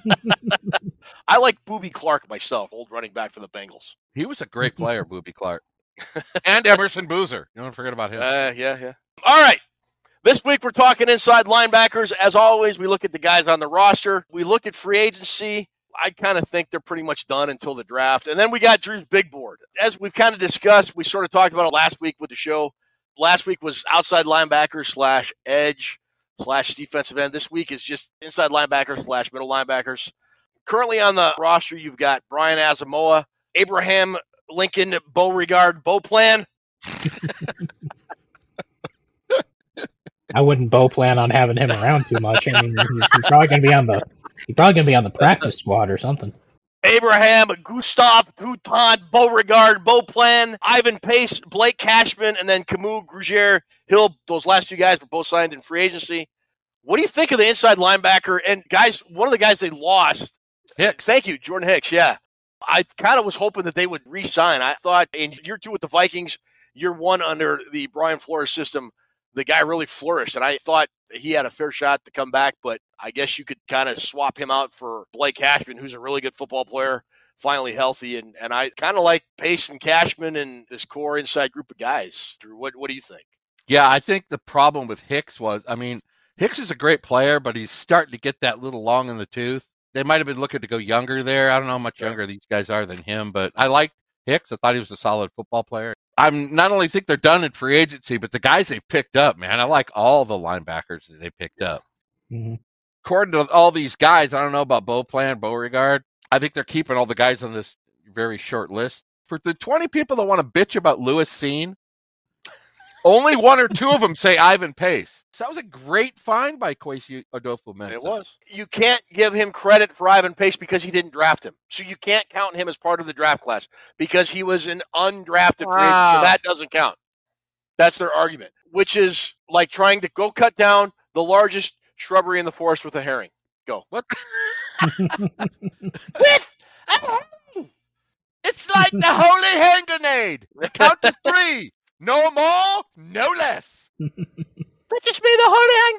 [SPEAKER 3] I like Booby Clark myself, old running back for the Bengals.
[SPEAKER 4] He was a great player, Booby Clark. And Emerson Boozer. You don't forget about him.
[SPEAKER 3] Uh, yeah, yeah. All right. This week we're talking inside linebackers. As always, we look at the guys on the roster. We look at free agency. I kind of think they're pretty much done until the draft. And then we got Drew's big board. As we've kind of discussed, we sort of talked about it last week with the show. Last week was outside linebacker slash edge. slash defensive end. This week is just inside linebackers slash middle linebackers. Currently on the roster, you've got Brian Asamoah, Abraham Lincoln Beauregard Beauplan.
[SPEAKER 5] I wouldn't bow plan on having him around too much. I mean, he's, he's probably going to be on the he's probably going to be on the practice squad or something.
[SPEAKER 3] Abraham, Gustav, Gutant, Beauregard, Beauplan, Ivan Pace, Blake Cashman, and then Camus, Grugier, Hill. Those last two guys were both signed in free agency. What do you think of the inside linebacker? And guys, one of the guys they lost,
[SPEAKER 4] Hicks.
[SPEAKER 3] Thank you, Jordan Hicks. Yeah, I kind of was hoping that they would re-sign. I thought in year two with the Vikings, year one under the Brian Flores system, the guy really flourished, and I thought he had a fair shot to come back, but I guess you could kind of swap him out for Blake Cashman, who's a really good football player, finally healthy, and, and I kind of like Pace and Cashman and this core inside group of guys. Drew, what, what do you think?
[SPEAKER 4] Yeah, I think the problem with Hicks was, I mean, Hicks is a great player, but he's starting to get that little long in the tooth. They might have been looking to go younger there. I don't know how much younger these guys are than him, but I like Hicks. I thought he was a solid football player. I'm not only think they're done in free agency, but the guys they've picked up, man, I like all the linebackers that they picked up.
[SPEAKER 5] Mm-hmm.
[SPEAKER 4] According to all these guys, I don't know about Beauplan, Beauregard. I think they're keeping all the guys on this very short list. For the twenty people that want to bitch about Lewis Cine, only one or two of them say Ivan Pace. So that was a great find by Kwesi Adolfo-Mensah.
[SPEAKER 3] It was. You can't give him credit for Ivan Pace because he didn't draft him. So you can't count him as part of the draft class because he was an undrafted free agent. So that doesn't count. That's their argument, which is like trying to go cut down the largest shrubbery in the forest with a herring. Go.
[SPEAKER 4] What? With a herring. It's like the holy hand grenade. Count to three. No more, no less.
[SPEAKER 3] That just be the holy hand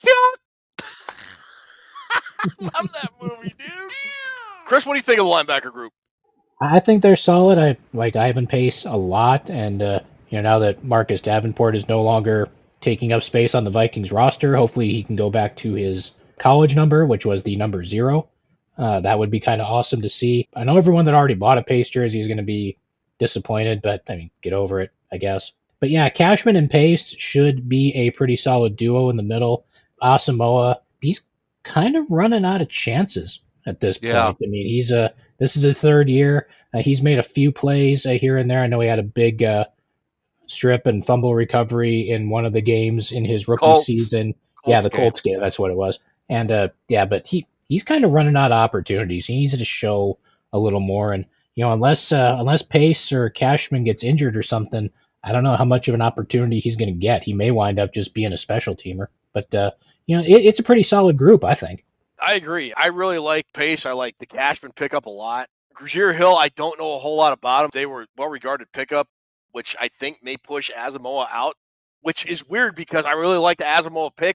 [SPEAKER 3] grenade of Antioch.
[SPEAKER 4] Love that movie, dude.
[SPEAKER 3] Chris, what do you think of the linebacker group?
[SPEAKER 5] I think they're solid. I like Ivan Pace a lot, and uh, you know, now that Marcus Davenport is no longer taking up space on the Vikings roster, hopefully he can go back to his college number, which was the number zero. Uh, that would be kind of awesome to see. I know everyone that already bought a Pace jersey is going to be disappointed, but I mean, get over it, I guess. But yeah, Cashman and Pace should be a pretty solid duo in the middle. Asamoah, he's kind of running out of chances at this point.
[SPEAKER 4] Yeah.
[SPEAKER 5] I mean, he's a this is his third year. Uh, he's made a few plays uh, here and there. I know he had a big uh, strip and fumble recovery in one of the games in his rookie
[SPEAKER 4] Colts.
[SPEAKER 5] season.
[SPEAKER 4] Colts
[SPEAKER 5] yeah, the
[SPEAKER 4] game.
[SPEAKER 5] Colts game. That's what it was. And uh, yeah, but he he's kind of running out of opportunities. He needs to show a little more. And you know, unless uh, unless Pace or Cashman gets injured or something, I don't know how much of an opportunity he's going to get. He may wind up just being a special teamer. But uh, you know, it, it's a pretty solid group, I think.
[SPEAKER 3] I agree. I really like Pace. I like the Cashman pickup a lot. Grugier Hill, I don't know a whole lot about him. They were well-regarded pickup, which I think may push Asamoah out, which is weird because I really like the Asamoah pick.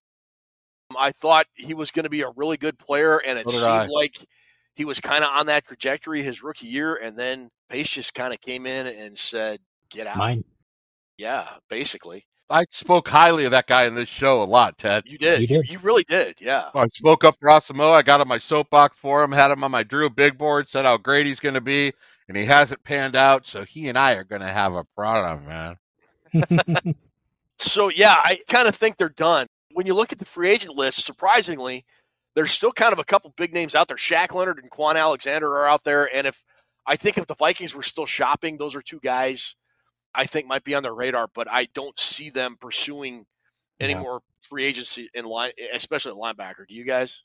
[SPEAKER 3] I thought he was going to be a really good player, and it
[SPEAKER 4] So did
[SPEAKER 3] seemed
[SPEAKER 4] I.
[SPEAKER 3] like he was kind of on that trajectory his rookie year, and then Pace just kind of came in and said, get out.
[SPEAKER 5] Mine.
[SPEAKER 3] Yeah, basically.
[SPEAKER 4] I spoke highly of that guy in this show a lot, Ted.
[SPEAKER 3] You did.
[SPEAKER 5] You
[SPEAKER 3] You,
[SPEAKER 5] did.
[SPEAKER 3] you really did, yeah.
[SPEAKER 4] I spoke up for Asamoah. I got on my soapbox for him, had him on my Drew big board, said how great he's going to be, and he hasn't panned out, so he and I are going to have a problem, man.
[SPEAKER 3] So, yeah, I kind of think they're done. When you look at the free agent list, surprisingly, there's still kind of a couple big names out there. Shaq Leonard and Quan Alexander are out there, and if I think if the Vikings were still shopping, those are two guys I think might be on their radar, but I don't see them pursuing any
[SPEAKER 5] Yeah.
[SPEAKER 3] more free agency in line, especially at linebacker. Do you guys?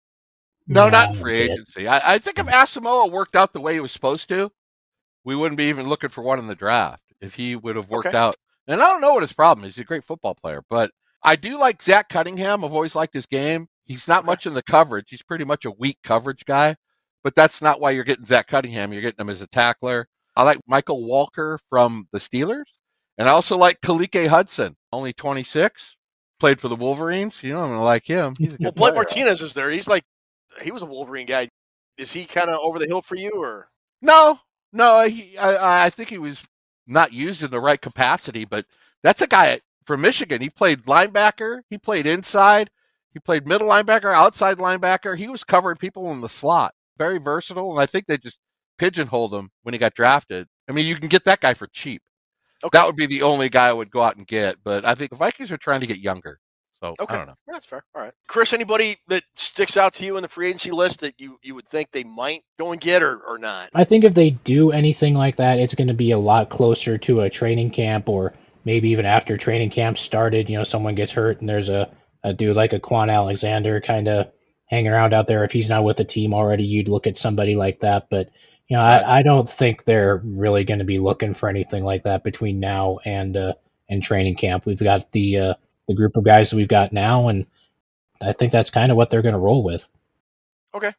[SPEAKER 4] No,
[SPEAKER 5] Nah,
[SPEAKER 4] not
[SPEAKER 5] I
[SPEAKER 4] in free
[SPEAKER 5] don't get it.
[SPEAKER 4] agency. I, I think if Asamoah worked out the way he was supposed to, we wouldn't be even looking for one in the draft if he would have worked
[SPEAKER 3] Okay.
[SPEAKER 4] out. And I don't know what his problem is. He's a great football player, but I do like Zach Cunningham. I've always liked his game. He's not much in the coverage. He's pretty much a weak coverage guy, but that's not why you're getting Zach Cunningham. You're getting him as a tackler. I like Michael Walker from the Steelers, and I also like Kalike Hudson, only twenty-six, played for the Wolverines. You know, I like him. He's a good
[SPEAKER 3] Well, Blake
[SPEAKER 4] player.
[SPEAKER 3] Martinez is there. He's like, he was a Wolverine guy. Is he kind of over the hill for you, or?
[SPEAKER 4] No, no, he, I, I think he was not used in the right capacity, but that's a guy from Michigan. He played linebacker. He played inside. He played middle linebacker, outside linebacker. He was covering people in the slot. Very versatile, and I think they just pigeonholed him when he got drafted. I mean, you can get that guy for cheap.
[SPEAKER 3] Okay.
[SPEAKER 4] That would be the only guy I would go out and get, but I think the Vikings are trying to get younger. So
[SPEAKER 3] Okay,
[SPEAKER 4] I don't know.
[SPEAKER 3] that's fair. All right, Chris. Anybody that sticks out to you in the free agency list that you, you would think they might go and get or, or not?
[SPEAKER 5] I think if they do anything like that, it's going to be a lot closer to a training camp, or maybe even after training camp started. You know, someone gets hurt and there's a, a dude like a Quan Alexander kind of hanging around out there. If he's not with the team already, you'd look at somebody like that. But you know, I, I don't think they're really going to be looking for anything like that between now and uh, and training camp. We've got the uh, the group of guys that we've got now, and I think that's kind of what they're going to roll with.
[SPEAKER 3] Okay.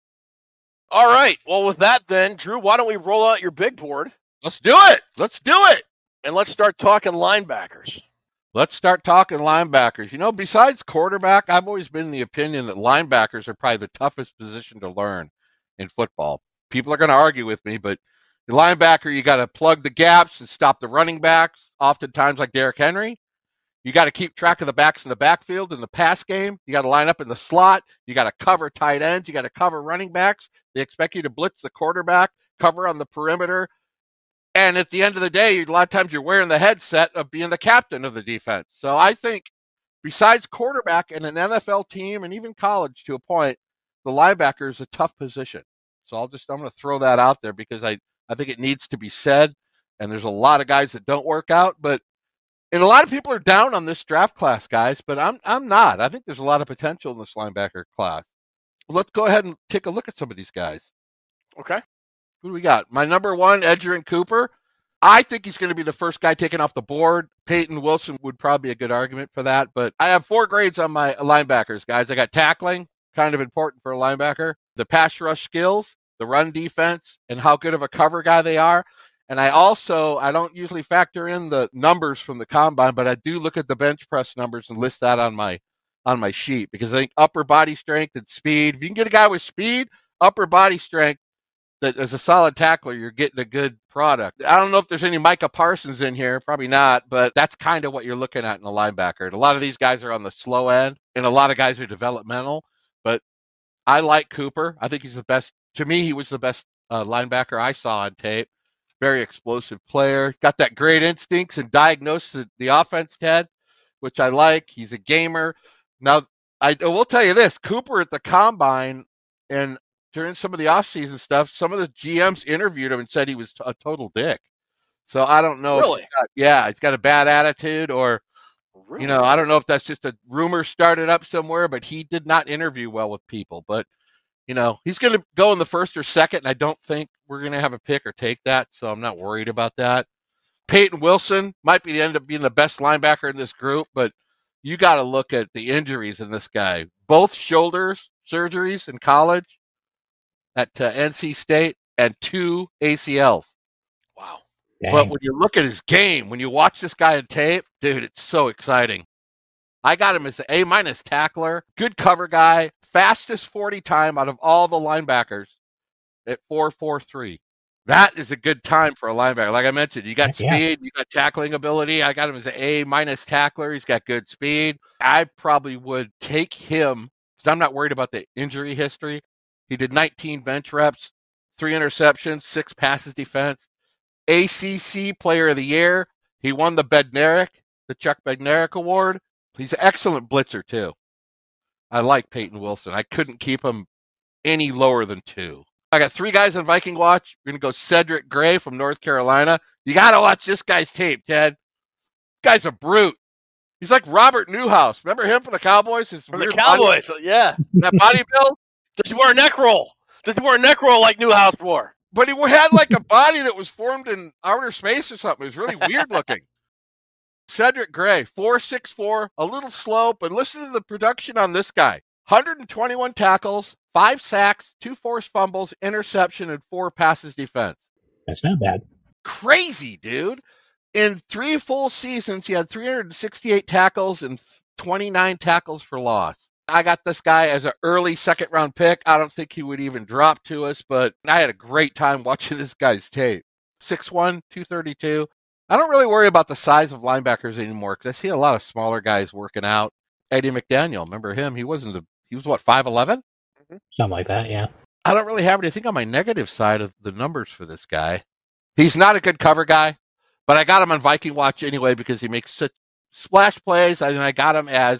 [SPEAKER 3] All right. Well, with that then, Drew, why don't we roll out your big board?
[SPEAKER 4] Let's do it. Let's do it.
[SPEAKER 3] And let's start talking linebackers.
[SPEAKER 4] Let's start talking linebackers. You know, besides quarterback, I've always been in the opinion that linebackers are probably the toughest position to learn in football. People are going to argue with me, but the linebacker, you got to plug the gaps and stop the running backs, oftentimes like Derrick Henry. You got to keep track of the backs in the backfield in the pass game. You got to line up in the slot. You got to cover tight ends. You got to cover running backs. They expect you to blitz the quarterback, cover on the perimeter. And at the end of the day, a lot of times you're wearing the headset of being the captain of the defense. So I think besides quarterback in an N F L team and even college to a point, the linebacker is a tough position. So I'll just, I'm going to throw that out there because I, I think it needs to be said. And there's a lot of guys that don't work out, but and a lot of people are down on this draft class, guys, but I'm I'm not. I think there's a lot of potential in this linebacker class. Well, let's go ahead and take a look at some of these guys.
[SPEAKER 3] Okay.
[SPEAKER 4] Who do we got? My number one, Edgerrin Cooper. I think he's going to be the first guy taken off the board. Peyton Wilson would probably be a good argument for that, but I have four grades on my linebackers, guys. I got tackling, kind of important for a linebacker, the pass rush skills, the run defense, and how good of a cover guy they are. And I also, I don't usually factor in the numbers from the combine, but I do look at the bench press numbers and list that on my on my sheet because I think upper body strength and speed, if you can get a guy with speed, upper body strength, that as a solid tackler, you're getting a good product. I don't know if there's any Micah Parsons in here, probably not, but that's kind of what you're looking at in a linebacker. And a lot of these guys are on the slow end, and a lot of guys are developmental, but I like Cooper. I think he's the best. To me, he was the best uh, linebacker I saw on tape. Very explosive player. Got that great instincts and diagnose the, the offense, Ted, which I like. He's a gamer. Now, I, I will tell you this. Cooper at the Combine and during some of the offseason stuff, some of the G Ms interviewed him and said he was a total dick. So I don't know.
[SPEAKER 3] Really?
[SPEAKER 4] If he's got, yeah, he's got a bad attitude or,
[SPEAKER 3] really?
[SPEAKER 4] you know, I don't know if that's just a rumor started up somewhere, but he did not interview well with people. But you know, he's going to go in the first or second, and I don't think we're going to have a pick or take that, so I'm not worried about that. Peyton Wilson might be end up being the best linebacker in this group, but you got to look at the injuries in this guy. Both shoulders surgeries in college at uh, N C State and two A C Ls.
[SPEAKER 3] Wow.
[SPEAKER 5] Dang.
[SPEAKER 4] But when you look at his game, when you watch this guy on tape, dude, it's so exciting. I got him as an A-minus tackler, good cover guy, fastest forty time out of all the linebackers at four four three. That is a good time for a linebacker. Like I mentioned, you got speed, yeah. You got tackling ability. I got him as an A-minus tackler. He's got good speed. I probably would take him because I'm not worried about the injury history. He did nineteen bench reps, three interceptions, six passes defense. A C C Player of the Year. He won the Bednarik, the Chuck Bednarik Award. He's an excellent blitzer, too. I like Peyton Wilson. I couldn't keep him any lower than two. I got three guys on Viking Watch. We're going to go Cedric Gray from North Carolina. You got to watch this guy's tape, Ted. This guy's a brute. He's like Robert Newhouse. Remember him from the Cowboys? His
[SPEAKER 3] from the Cowboys,
[SPEAKER 4] body,
[SPEAKER 3] yeah.
[SPEAKER 4] That body build?
[SPEAKER 3] Does he wear a neck roll? Does he wear a neck roll like Newhouse wore?
[SPEAKER 4] But he had like a body that was formed in outer space or something. It was really weird looking. Cedric Gray, four six four, a little slow, but listen to the production on this guy. one hundred twenty-one tackles, five sacks, two forced fumbles, interception, and four passes defense.
[SPEAKER 5] That's not bad.
[SPEAKER 4] Crazy, dude. In three full seasons, he had three hundred sixty-eight tackles and twenty-nine tackles for loss. I got this guy as an early second round pick. I don't think he would even drop to us, but I had a great time watching this guy's tape. six one, two thirty-two. I don't really worry about the size of linebackers anymore because I see a lot of smaller guys working out. Eddie McDaniel, remember him? He wasn't the, he was what, five eleven?
[SPEAKER 5] Mm-hmm. Something like that, yeah.
[SPEAKER 4] I don't really have anything on my negative side of the numbers for this guy. He's not a good cover guy, but I got him on Viking Watch anyway because he makes such splash plays. I mean, I got him as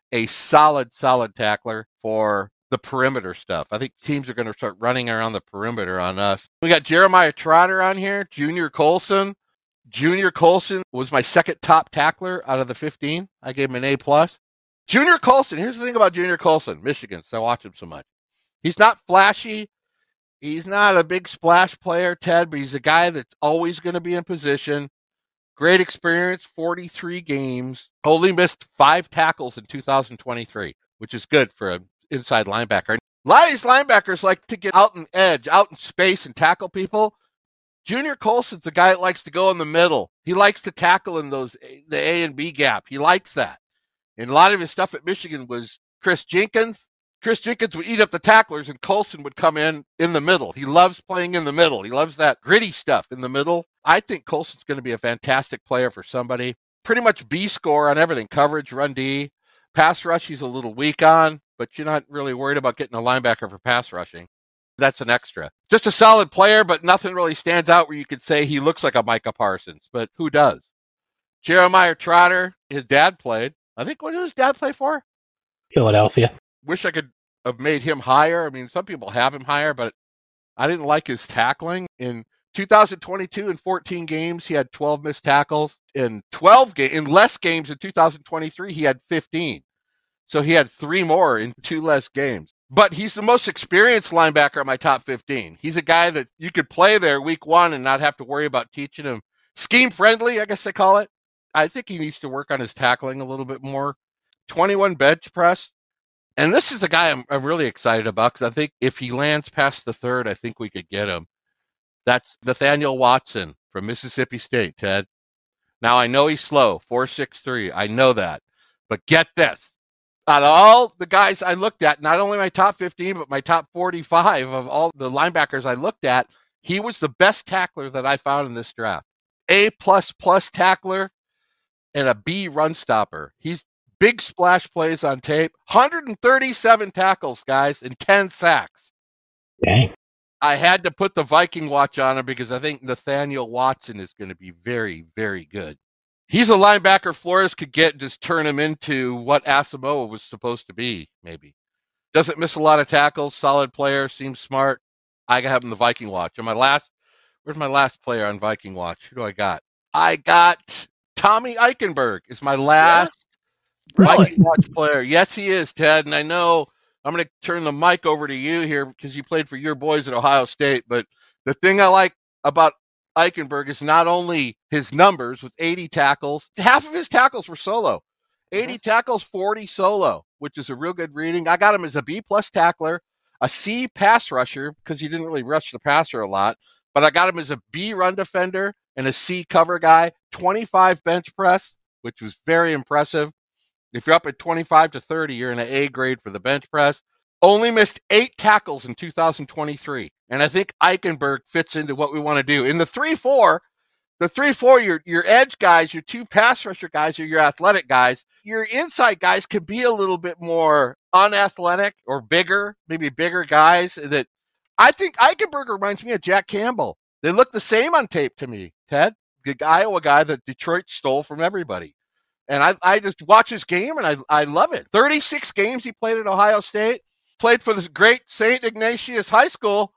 [SPEAKER 4] a solid, solid tackler for the perimeter stuff. I think teams are going to start running around the perimeter on us. We got Jeremiah Trotter on here, Junior Colson. Junior Colson was my second top tackler out of the fifteen. I gave him an A plus. Junior Colson, here's the thing about Junior Colson, Michigan, so I watch him so much. He's not flashy. He's not a big splash player, Ted, but he's a guy that's always going to be in position. Great experience, forty-three games. Only missed five tackles in two thousand twenty-three, which is good for an inside linebacker. A lot of these linebackers like to get out in edge, out in space and tackle people. Junior Colson's a guy that likes to go in the middle. He likes to tackle in those the A and B gap. He likes that. And a lot of his stuff at Michigan was Chris Jenkins. Chris Jenkins would eat up the tacklers, and Colson would come in in the middle. He loves playing in the middle. He loves that gritty stuff in the middle. I think Colson's going to be a fantastic player for somebody. Pretty much B score on everything. Coverage, run D. Pass rush, he's a little weak on, but you're not really worried about getting a linebacker for pass rushing. That's an extra. Just a solid player, but nothing really stands out where you could say he looks like a Micah Parsons, but who does? Jeremiah Trotter, his dad played. I think, what did his dad play for?
[SPEAKER 5] Philadelphia.
[SPEAKER 4] Wish I could have made him higher. I mean, some people have him higher, but I didn't like his tackling. In two thousand twenty-two, in fourteen games, he had twelve missed tackles. In twelve ga- in less games in two thousand twenty-three, he had fifteen. So he had three more in two less games. But he's the most experienced linebacker in my top fifteen. He's a guy that you could play there week one and not have to worry about teaching him. Scheme friendly, I guess they call it. I think he needs to work on his tackling a little bit more. twenty-one bench press. And this is a guy I'm, I'm really excited about because I think if he lands past the third, I think we could get him. That's Nathaniel Watson from Mississippi State, Ted. Now, I know he's slow, four six three. I know that. But get this. Out of all the guys I looked at, not only my top fifteen, but my top forty-five of all the linebackers I looked at, he was the best tackler that I found in this draft. A plus plus tackler and a B run stopper. He's big splash plays on tape. one hundred thirty-seven tackles, guys, and ten sacks.
[SPEAKER 5] Dang.
[SPEAKER 4] I had to put the Viking watch on him because I think Nathaniel Watson is going to be very, very good. He's a linebacker Flores could get and just turn him into what Asamoah was supposed to be, maybe. Doesn't miss a lot of tackles, solid player, seems smart. I got him the Viking watch. And my last, where's my last player on Viking watch? Who do I got? I got Tommy Eichenberg is my last
[SPEAKER 3] yeah. really?
[SPEAKER 4] Viking watch player. Yes, he is, Ted. And I know I'm going to turn the mic over to you here because you played for your boys at Ohio State. But the thing I like about Eichenberg is not only his numbers with eighty tackles, half of his tackles were solo. eighty mm-hmm. tackles, forty solo, which is a real good reading. I got him as a B plus tackler, a C pass rusher because he didn't really rush the passer a lot, but I got him as a B run defender and a C cover guy, twenty-five bench press, which was very impressive. If you're up at twenty-five to thirty, you're in an A grade for the bench press. Only missed eight tackles in two thousand twenty-three. And I think Eichenberg fits into what we want to do. In the three four, the three four, your, your edge guys, your two pass rusher guys, or your athletic guys, your inside guys could be a little bit more unathletic or bigger, maybe bigger guys. That I think Eichenberg reminds me of Jack Campbell. They look the same on tape to me, Ted. The Iowa guy that Detroit stole from everybody. And I, I just watch his game, and I, I love it. thirty-six games he played at Ohio State. Played for this great Saint Ignatius High School.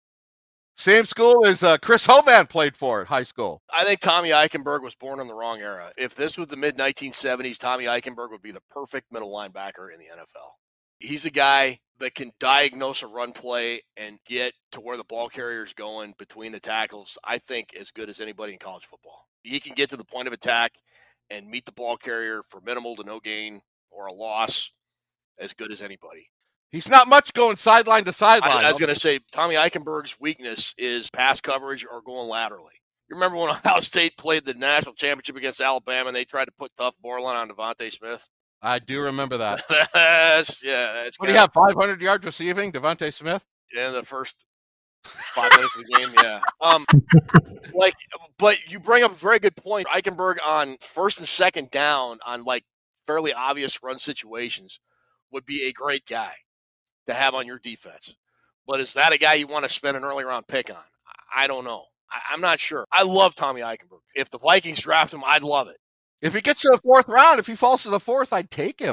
[SPEAKER 4] Same school as uh, Chris Hovan played for at high school.
[SPEAKER 3] I think Tommy Eichenberg was born in the wrong era. If this was the mid nineteen seventies, Tommy Eichenberg would be the perfect middle linebacker in the N F L. He's a guy that can diagnose a run play and get to where the ball carrier's going between the tackles, I think, as good as anybody in college football. He can get to the point of attack and meet the ball carrier for minimal to no gain or a loss as good as anybody.
[SPEAKER 4] He's not much going sideline to sideline.
[SPEAKER 3] I, I was going to say, Tommy Eichenberg's weakness is pass coverage or going laterally. You remember when Ohio State played the national championship against Alabama and they tried to put tough Borland on Devontae Smith?
[SPEAKER 4] I do remember that.
[SPEAKER 3] that's, yeah. That's
[SPEAKER 4] what do you have, five hundred yards receiving, Devontae Smith?
[SPEAKER 3] In the first five minutes of the game, yeah. Um, like, but you bring up a very good point. Eichenberg on first and second down on, like, fairly obvious run situations would be a great guy to have on your defense. But is that a guy you want to spend an early round pick on? I don't know. I, I'm not sure. I love Tommy Eichenberg. If the Vikings draft him, I'd love it.
[SPEAKER 4] If he gets to the fourth round, if he falls to the fourth, I'd take him.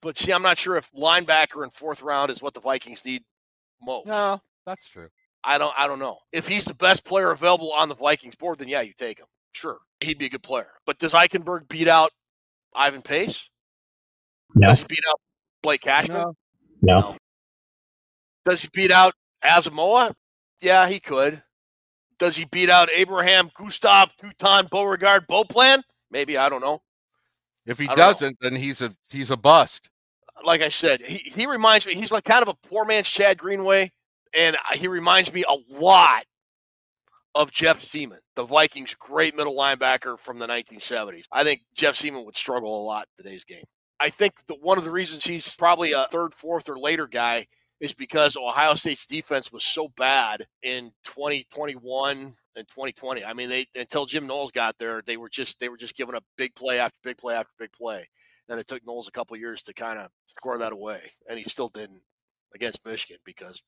[SPEAKER 3] But see, I'm not sure if linebacker in fourth round is what the Vikings need most.
[SPEAKER 4] No, that's true.
[SPEAKER 3] I don't I don't know. If he's the best player available on the Vikings board, then yeah, you take him. Sure. He'd be a good player. But does Eichenberg beat out Ivan Pace?
[SPEAKER 5] No.
[SPEAKER 3] Does he beat out Blake Cashman?
[SPEAKER 5] No. No. no.
[SPEAKER 3] Does he beat out Asamoah? Yeah, he could. Does he beat out Abraham, Gustav, Tutan, Beauregard, Beauplan? Maybe, I don't know.
[SPEAKER 4] If he doesn't, know. then he's a he's a bust.
[SPEAKER 3] Like I said, he, he reminds me, he's like kind of a poor man's Chad Greenway, and he reminds me a lot of Jeff Seaman, the Vikings' great middle linebacker from the nineteen seventies. I think Jeff Seaman would struggle a lot in today's game. I think that one of the reasons he's probably a third, fourth, or later guy is because Ohio State's defense was so bad in twenty twenty-one and twenty twenty. I mean, they until Jim Knowles got there, they were just they were just giving up big play after big play after big play. And it took Knowles a couple of years to kind of score that away, and he still didn't against Michigan because.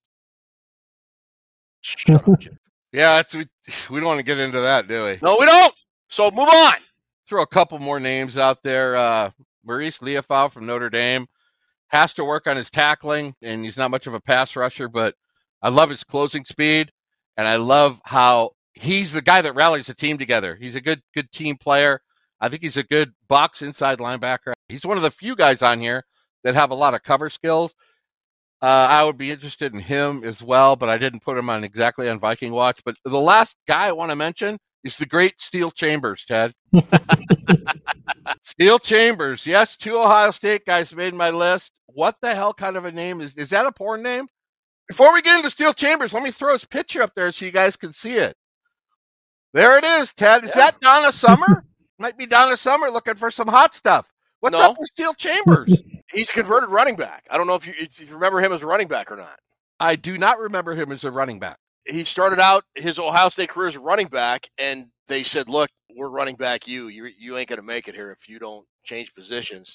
[SPEAKER 3] Shut up, Jim.
[SPEAKER 4] Yeah, that's, we, we don't want to get into that, do we?
[SPEAKER 3] No, we don't. So move on.
[SPEAKER 4] Throw a couple more names out there. Uh, Maurice Liufau from Notre Dame has to work on his tackling, and he's not much of a pass rusher, but I love his closing speed, and I love how he's the guy that rallies the team together. He's a good good team player. I think he's a good box inside linebacker. He's one of the few guys on here that have a lot of cover skills. Uh, I would be interested in him as well, but I didn't put him on exactly on Viking Watch. But the last guy I want to mention is the great Steel Chambers, Ted. Steel Chambers. Yes, two Ohio State guys made my list. What the hell kind of a name is, is that a porn name? Before we get into Steel Chambers, let me throw his picture up there so you guys can see it. There it is, Ted. Is yeah. that Donna Summer? Might be Donna Summer looking for some hot stuff. What's
[SPEAKER 3] no.
[SPEAKER 4] up with Steel Chambers?
[SPEAKER 3] He's a converted running back. I don't know if you, if you remember him as a running back or not.
[SPEAKER 4] I do not remember him as a running back.
[SPEAKER 3] He started out his Ohio State career as a running back, and they said, look, we're running back you. You, you ain't going to make it here if you don't change positions.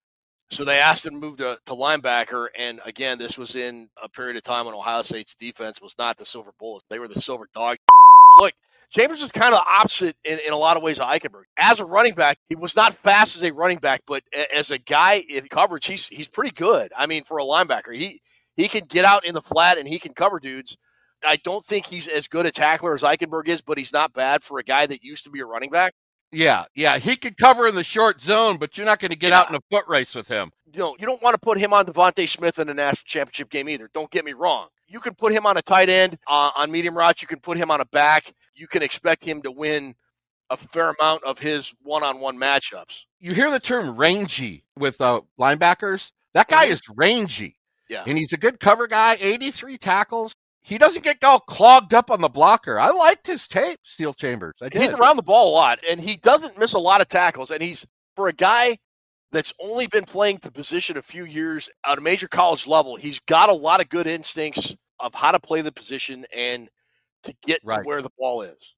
[SPEAKER 3] So they asked him to move to, to linebacker, and again, this was in a period of time when Ohio State's defense was not the Silver Bullets. They were the Silver Dog. Look, Chambers is kind of opposite in, in a lot of ways of Eichenberg. As a running back, he was not fast as a running back, but as a guy in coverage, he's he's pretty good. I mean, for a linebacker, he he can get out in the flat and he can cover dudes. I don't think he's as good a tackler as Eichenberg is, but he's not bad for a guy that used to be a running back.
[SPEAKER 4] Yeah, yeah, he could cover in the short zone, but you're not going to get yeah. out in a foot race with him.
[SPEAKER 3] You know, you don't want to put him on Devontae Smith in a national championship game either. Don't get me wrong. You can put him on a tight end, uh, on medium routes. You can put him on a back. You can expect him to win a fair amount of his one-on-one matchups.
[SPEAKER 4] You hear the term rangy with uh, linebackers. That guy mm-hmm. is rangy.
[SPEAKER 3] Yeah.
[SPEAKER 4] And he's a good cover guy, eighty-three tackles. He doesn't get all clogged up on the blocker. I liked his tape, Steel Chambers. I did.
[SPEAKER 3] He's around the ball a lot, and he doesn't miss a lot of tackles. And he's, for a guy that's only been playing the position a few years at a major college level, he's got a lot of good instincts of how to play the position and to get right to where the ball is.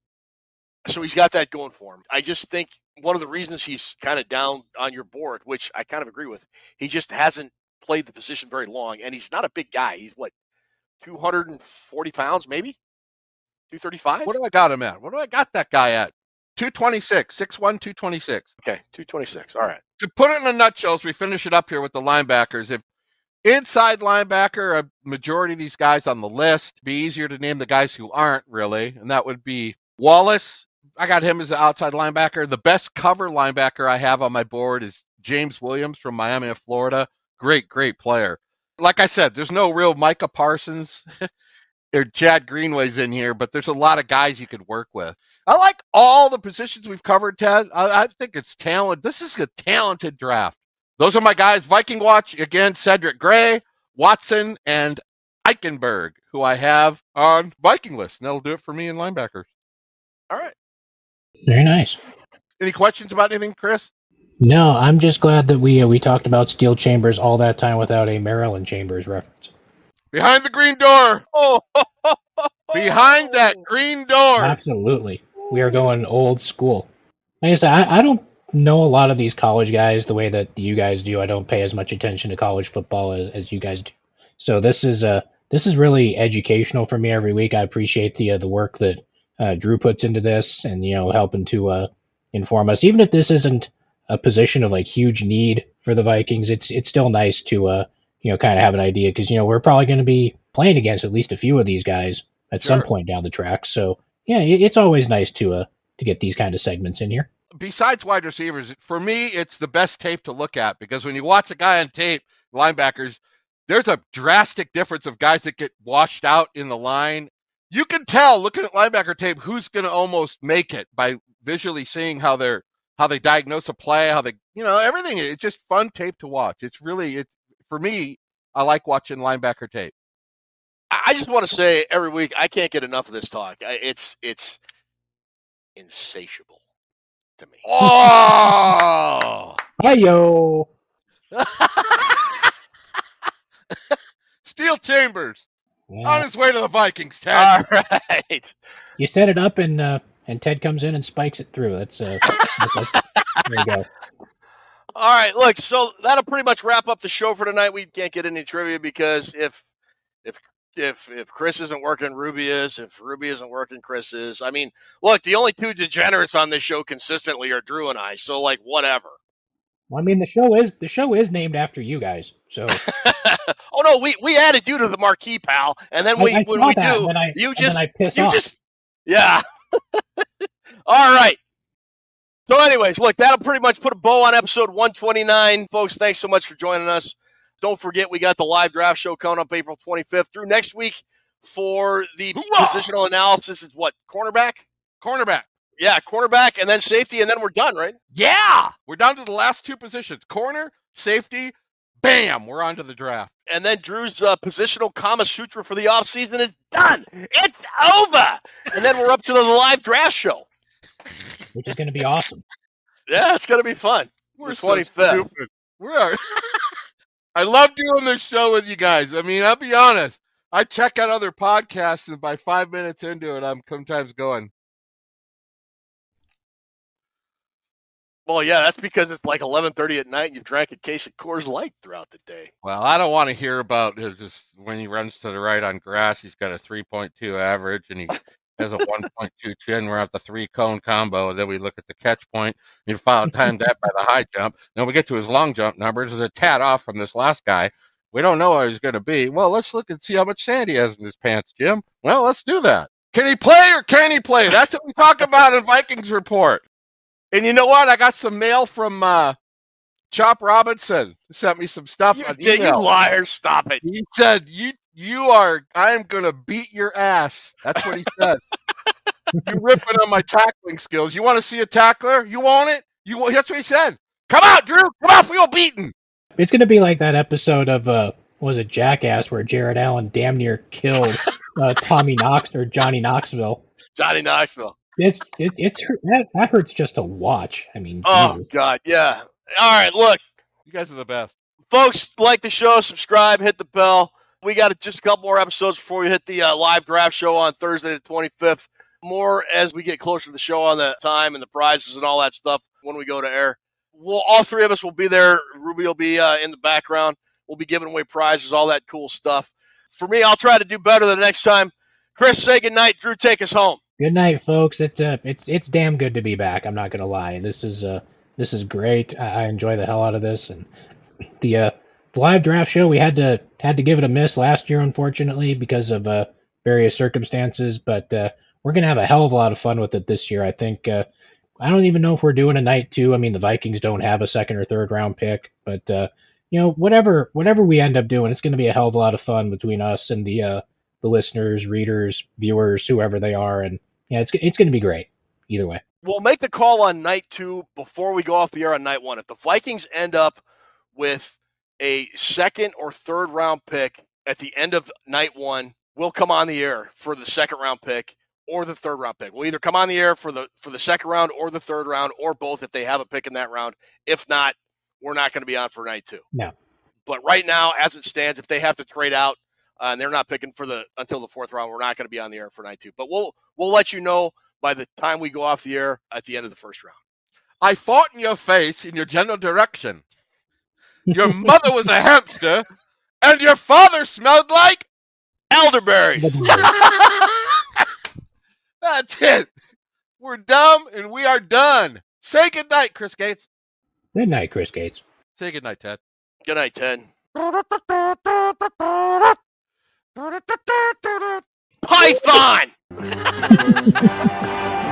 [SPEAKER 3] So he's got that going for him. I just think one of the reasons he's kind of down on your board, which I kind of agree with, he just hasn't played the position very long, and he's not a big guy. He's, what, two hundred forty pounds, maybe? two thirty-five?
[SPEAKER 4] What do I got him at? What do I got that guy at? two twenty-six, six one, two twenty-six.
[SPEAKER 3] Okay, two twenty-six. All right.
[SPEAKER 4] To put it in a nutshell, as we finish it up here with the linebackers, if inside linebacker, a majority of these guys on the list, be easier to name the guys who aren't really, and that would be Wallace. I got him as an outside linebacker. The best cover linebacker I have on my board is James Williams from Miami of Florida. Great, great player. Like I said, there's no real Micah Parsons or Chad Greenway's in here, but there's a lot of guys you could work with. I like all the positions we've covered, Ted. I, I think it's talent. This is a talented draft. Those are my guys. Viking Watch, again, Cedric Gray, Watson, and Eichenberg, who I have on Viking list. And that'll do it for me in linebackers.
[SPEAKER 3] All right.
[SPEAKER 5] Very nice.
[SPEAKER 4] Any questions about anything, Chris?
[SPEAKER 5] No, I'm just glad that we uh, we talked about Steel Chambers all that time without a Maryland Chambers reference.
[SPEAKER 4] Behind the green door. Oh, behind that green door.
[SPEAKER 5] Absolutely. We are going old school. Like I said, I, I don't know a lot of these college guys the way that you guys do. I don't pay as much attention to college football as, as you guys do. So this is uh this is really educational for me every week. I appreciate the uh, the work that uh, Drew puts into this, and you know, helping to uh, inform us, even if this isn't a position of like huge need for for the Vikings, it's it's still nice to uh you know kind of have an idea because you know we're probably going to be playing against at least a few of these guys at
[SPEAKER 4] Sure.
[SPEAKER 5] some point down the track. So yeah, it, it's always nice to uh to get these kind of segments in here.
[SPEAKER 4] Besides wide receivers, for me, it's the best tape to look at because when you watch a guy on tape, linebackers, there's a drastic difference of guys that get washed out in the line. You can tell looking at linebacker tape who's going to almost make it by visually seeing how they're how they diagnose a play, how they, you know, everything. It's just fun tape to watch. It's really, it's for me, I like watching linebacker tape.
[SPEAKER 3] I just want to say every week, I can't get enough of this talk. It's it's insatiable to me.
[SPEAKER 4] Oh,
[SPEAKER 5] Hi-yo.
[SPEAKER 4] Steel Chambers
[SPEAKER 5] Yeah.
[SPEAKER 4] on his way to the Vikings, Ted.
[SPEAKER 3] All right.
[SPEAKER 5] You set it up and uh, and Ted comes in and spikes it through. That's uh, that's, that's, there you go.
[SPEAKER 3] All right, look, so that'll pretty much wrap up the show for tonight. We can't get any trivia because if if if if Chris isn't working, Ruby is. If Ruby isn't working, Chris is. I mean, look, the only two degenerates on this show consistently are Drew and I. So, like, whatever.
[SPEAKER 5] Well, I mean, the show is the show is named after you guys. So
[SPEAKER 3] oh no, we, we added you to the marquee, pal, and then we
[SPEAKER 5] I, I
[SPEAKER 3] when
[SPEAKER 5] saw
[SPEAKER 3] we
[SPEAKER 5] that,
[SPEAKER 3] do,
[SPEAKER 5] and I,
[SPEAKER 3] you
[SPEAKER 5] and
[SPEAKER 3] just
[SPEAKER 5] then I piss
[SPEAKER 3] you
[SPEAKER 5] off.
[SPEAKER 3] just yeah. All right. So, anyways, look, that'll pretty much put a bow on episode one twenty-nine, folks. Thanks so much for joining us. Don't forget, we got the live draft show coming up April twenty-fifth through next week for the
[SPEAKER 4] Hoorah!
[SPEAKER 3] positional analysis. It's what, cornerback?
[SPEAKER 4] Cornerback.
[SPEAKER 3] Yeah, cornerback, and then safety, and then we're done, right?
[SPEAKER 4] Yeah, we're down to the last two positions: corner, safety. Bam, we're on to the draft.
[SPEAKER 3] And then Drew's uh, positional Kama Sutra for the offseason is done. It's over. And then we're up to the live draft show,
[SPEAKER 5] which is going to be awesome.
[SPEAKER 3] Yeah, it's going to be fun.
[SPEAKER 4] We're
[SPEAKER 3] the
[SPEAKER 4] so
[SPEAKER 3] twenty-fifth.
[SPEAKER 4] stupid. We are. I love doing this show with you guys. I mean, I'll be honest. I check out other podcasts, and by five minutes into it, I'm sometimes going,
[SPEAKER 3] Well, yeah, that's because it's like eleven thirty at night and you drank a case of Coors Light throughout the day.
[SPEAKER 4] well, I don't want to hear about his, just when he runs to the right on grass, he's got a three point two average, and he has a one point two chin. We're at the three-cone combo, and then we look at the catch point. You found time that by the high jump. Then we get to his long jump numbers. It's a tad off from this last guy. We don't know what he's going to be. Well, let's look and see how much sand he has in his pants, Jim. Well, let's do that. Can he play or can he play? That's what we talk about in Vikings Report. And you know what? I got some mail from uh, Chop Robinson. He sent me some stuff
[SPEAKER 3] You
[SPEAKER 4] on
[SPEAKER 3] did, you
[SPEAKER 4] email.
[SPEAKER 3] liars. Stop it.
[SPEAKER 4] He said, you you are, I am going to beat your ass. That's what he said. You're ripping on my tackling skills. You want to see a tackler? You want it? You want, that's what he said. Come out, Drew. Come out, feel beaten.
[SPEAKER 5] It's going to be like that episode of, uh, what was it, Jackass, where Jared Allen damn near killed uh, Tommy Knox or Johnny Knoxville.
[SPEAKER 3] Johnny Knoxville.
[SPEAKER 5] It's it, it's that, that hurts just to watch. I mean,
[SPEAKER 3] Oh,
[SPEAKER 5] Jesus.
[SPEAKER 3] God, yeah. All right, look,
[SPEAKER 4] You guys are the best.
[SPEAKER 3] folks, like the show, subscribe, hit the bell. We got just a couple more episodes before we hit the uh, live draft show on Thursday the twenty-fifth. More as we get closer to the show on the time and the prizes and all that stuff when we go to air. We'll, all three of us will be there. Ruby will be uh, in the background. We'll be giving away prizes, all that cool stuff. For me, I'll try to do better the next time. Chris, say goodnight. Drew, take us home.
[SPEAKER 5] Good night, folks. It's uh, it's it's damn good to be back. I'm not gonna lie. This is uh, this is great. I, I enjoy the hell out of this, and the uh, the live draft show we had to had to give it a miss last year, unfortunately, because of uh, various circumstances. But uh, we're gonna have a hell of a lot of fun with it this year. I think. Uh, I don't even know if we're doing a night two. I mean, the Vikings don't have a second or third round pick, but uh, you know, whatever whatever we end up doing, it's going to be a hell of a lot of fun between us and the uh, the listeners, readers, viewers, whoever they are, and yeah, it's it's going to be great either way.
[SPEAKER 3] We'll make the call on night two before we go off the air on night one. If the Vikings end up with a second or third round pick at the end of night one, we'll come on the air for the second round pick or the third round pick. We'll either come on the air for the for the second round or the third round or both if they have a pick in that round. If not, we're not going to be on for night two.
[SPEAKER 5] No.
[SPEAKER 3] But right now, as it stands, if they have to trade out uh, and they're not picking for the until the fourth round, we're not going to be on the air for night two. But we'll we'll let you know by the time we go off the air at the end of the first round.
[SPEAKER 4] I fought in your face in your general direction. Your mother was a hamster, and your father smelled like
[SPEAKER 3] elderberries.
[SPEAKER 4] That's it. We're dumb, and we are done. Say goodnight, Chris Gates.
[SPEAKER 5] Good night, Chris Gates.
[SPEAKER 4] Say good night, Ted.
[SPEAKER 3] Good night, Ted. Python!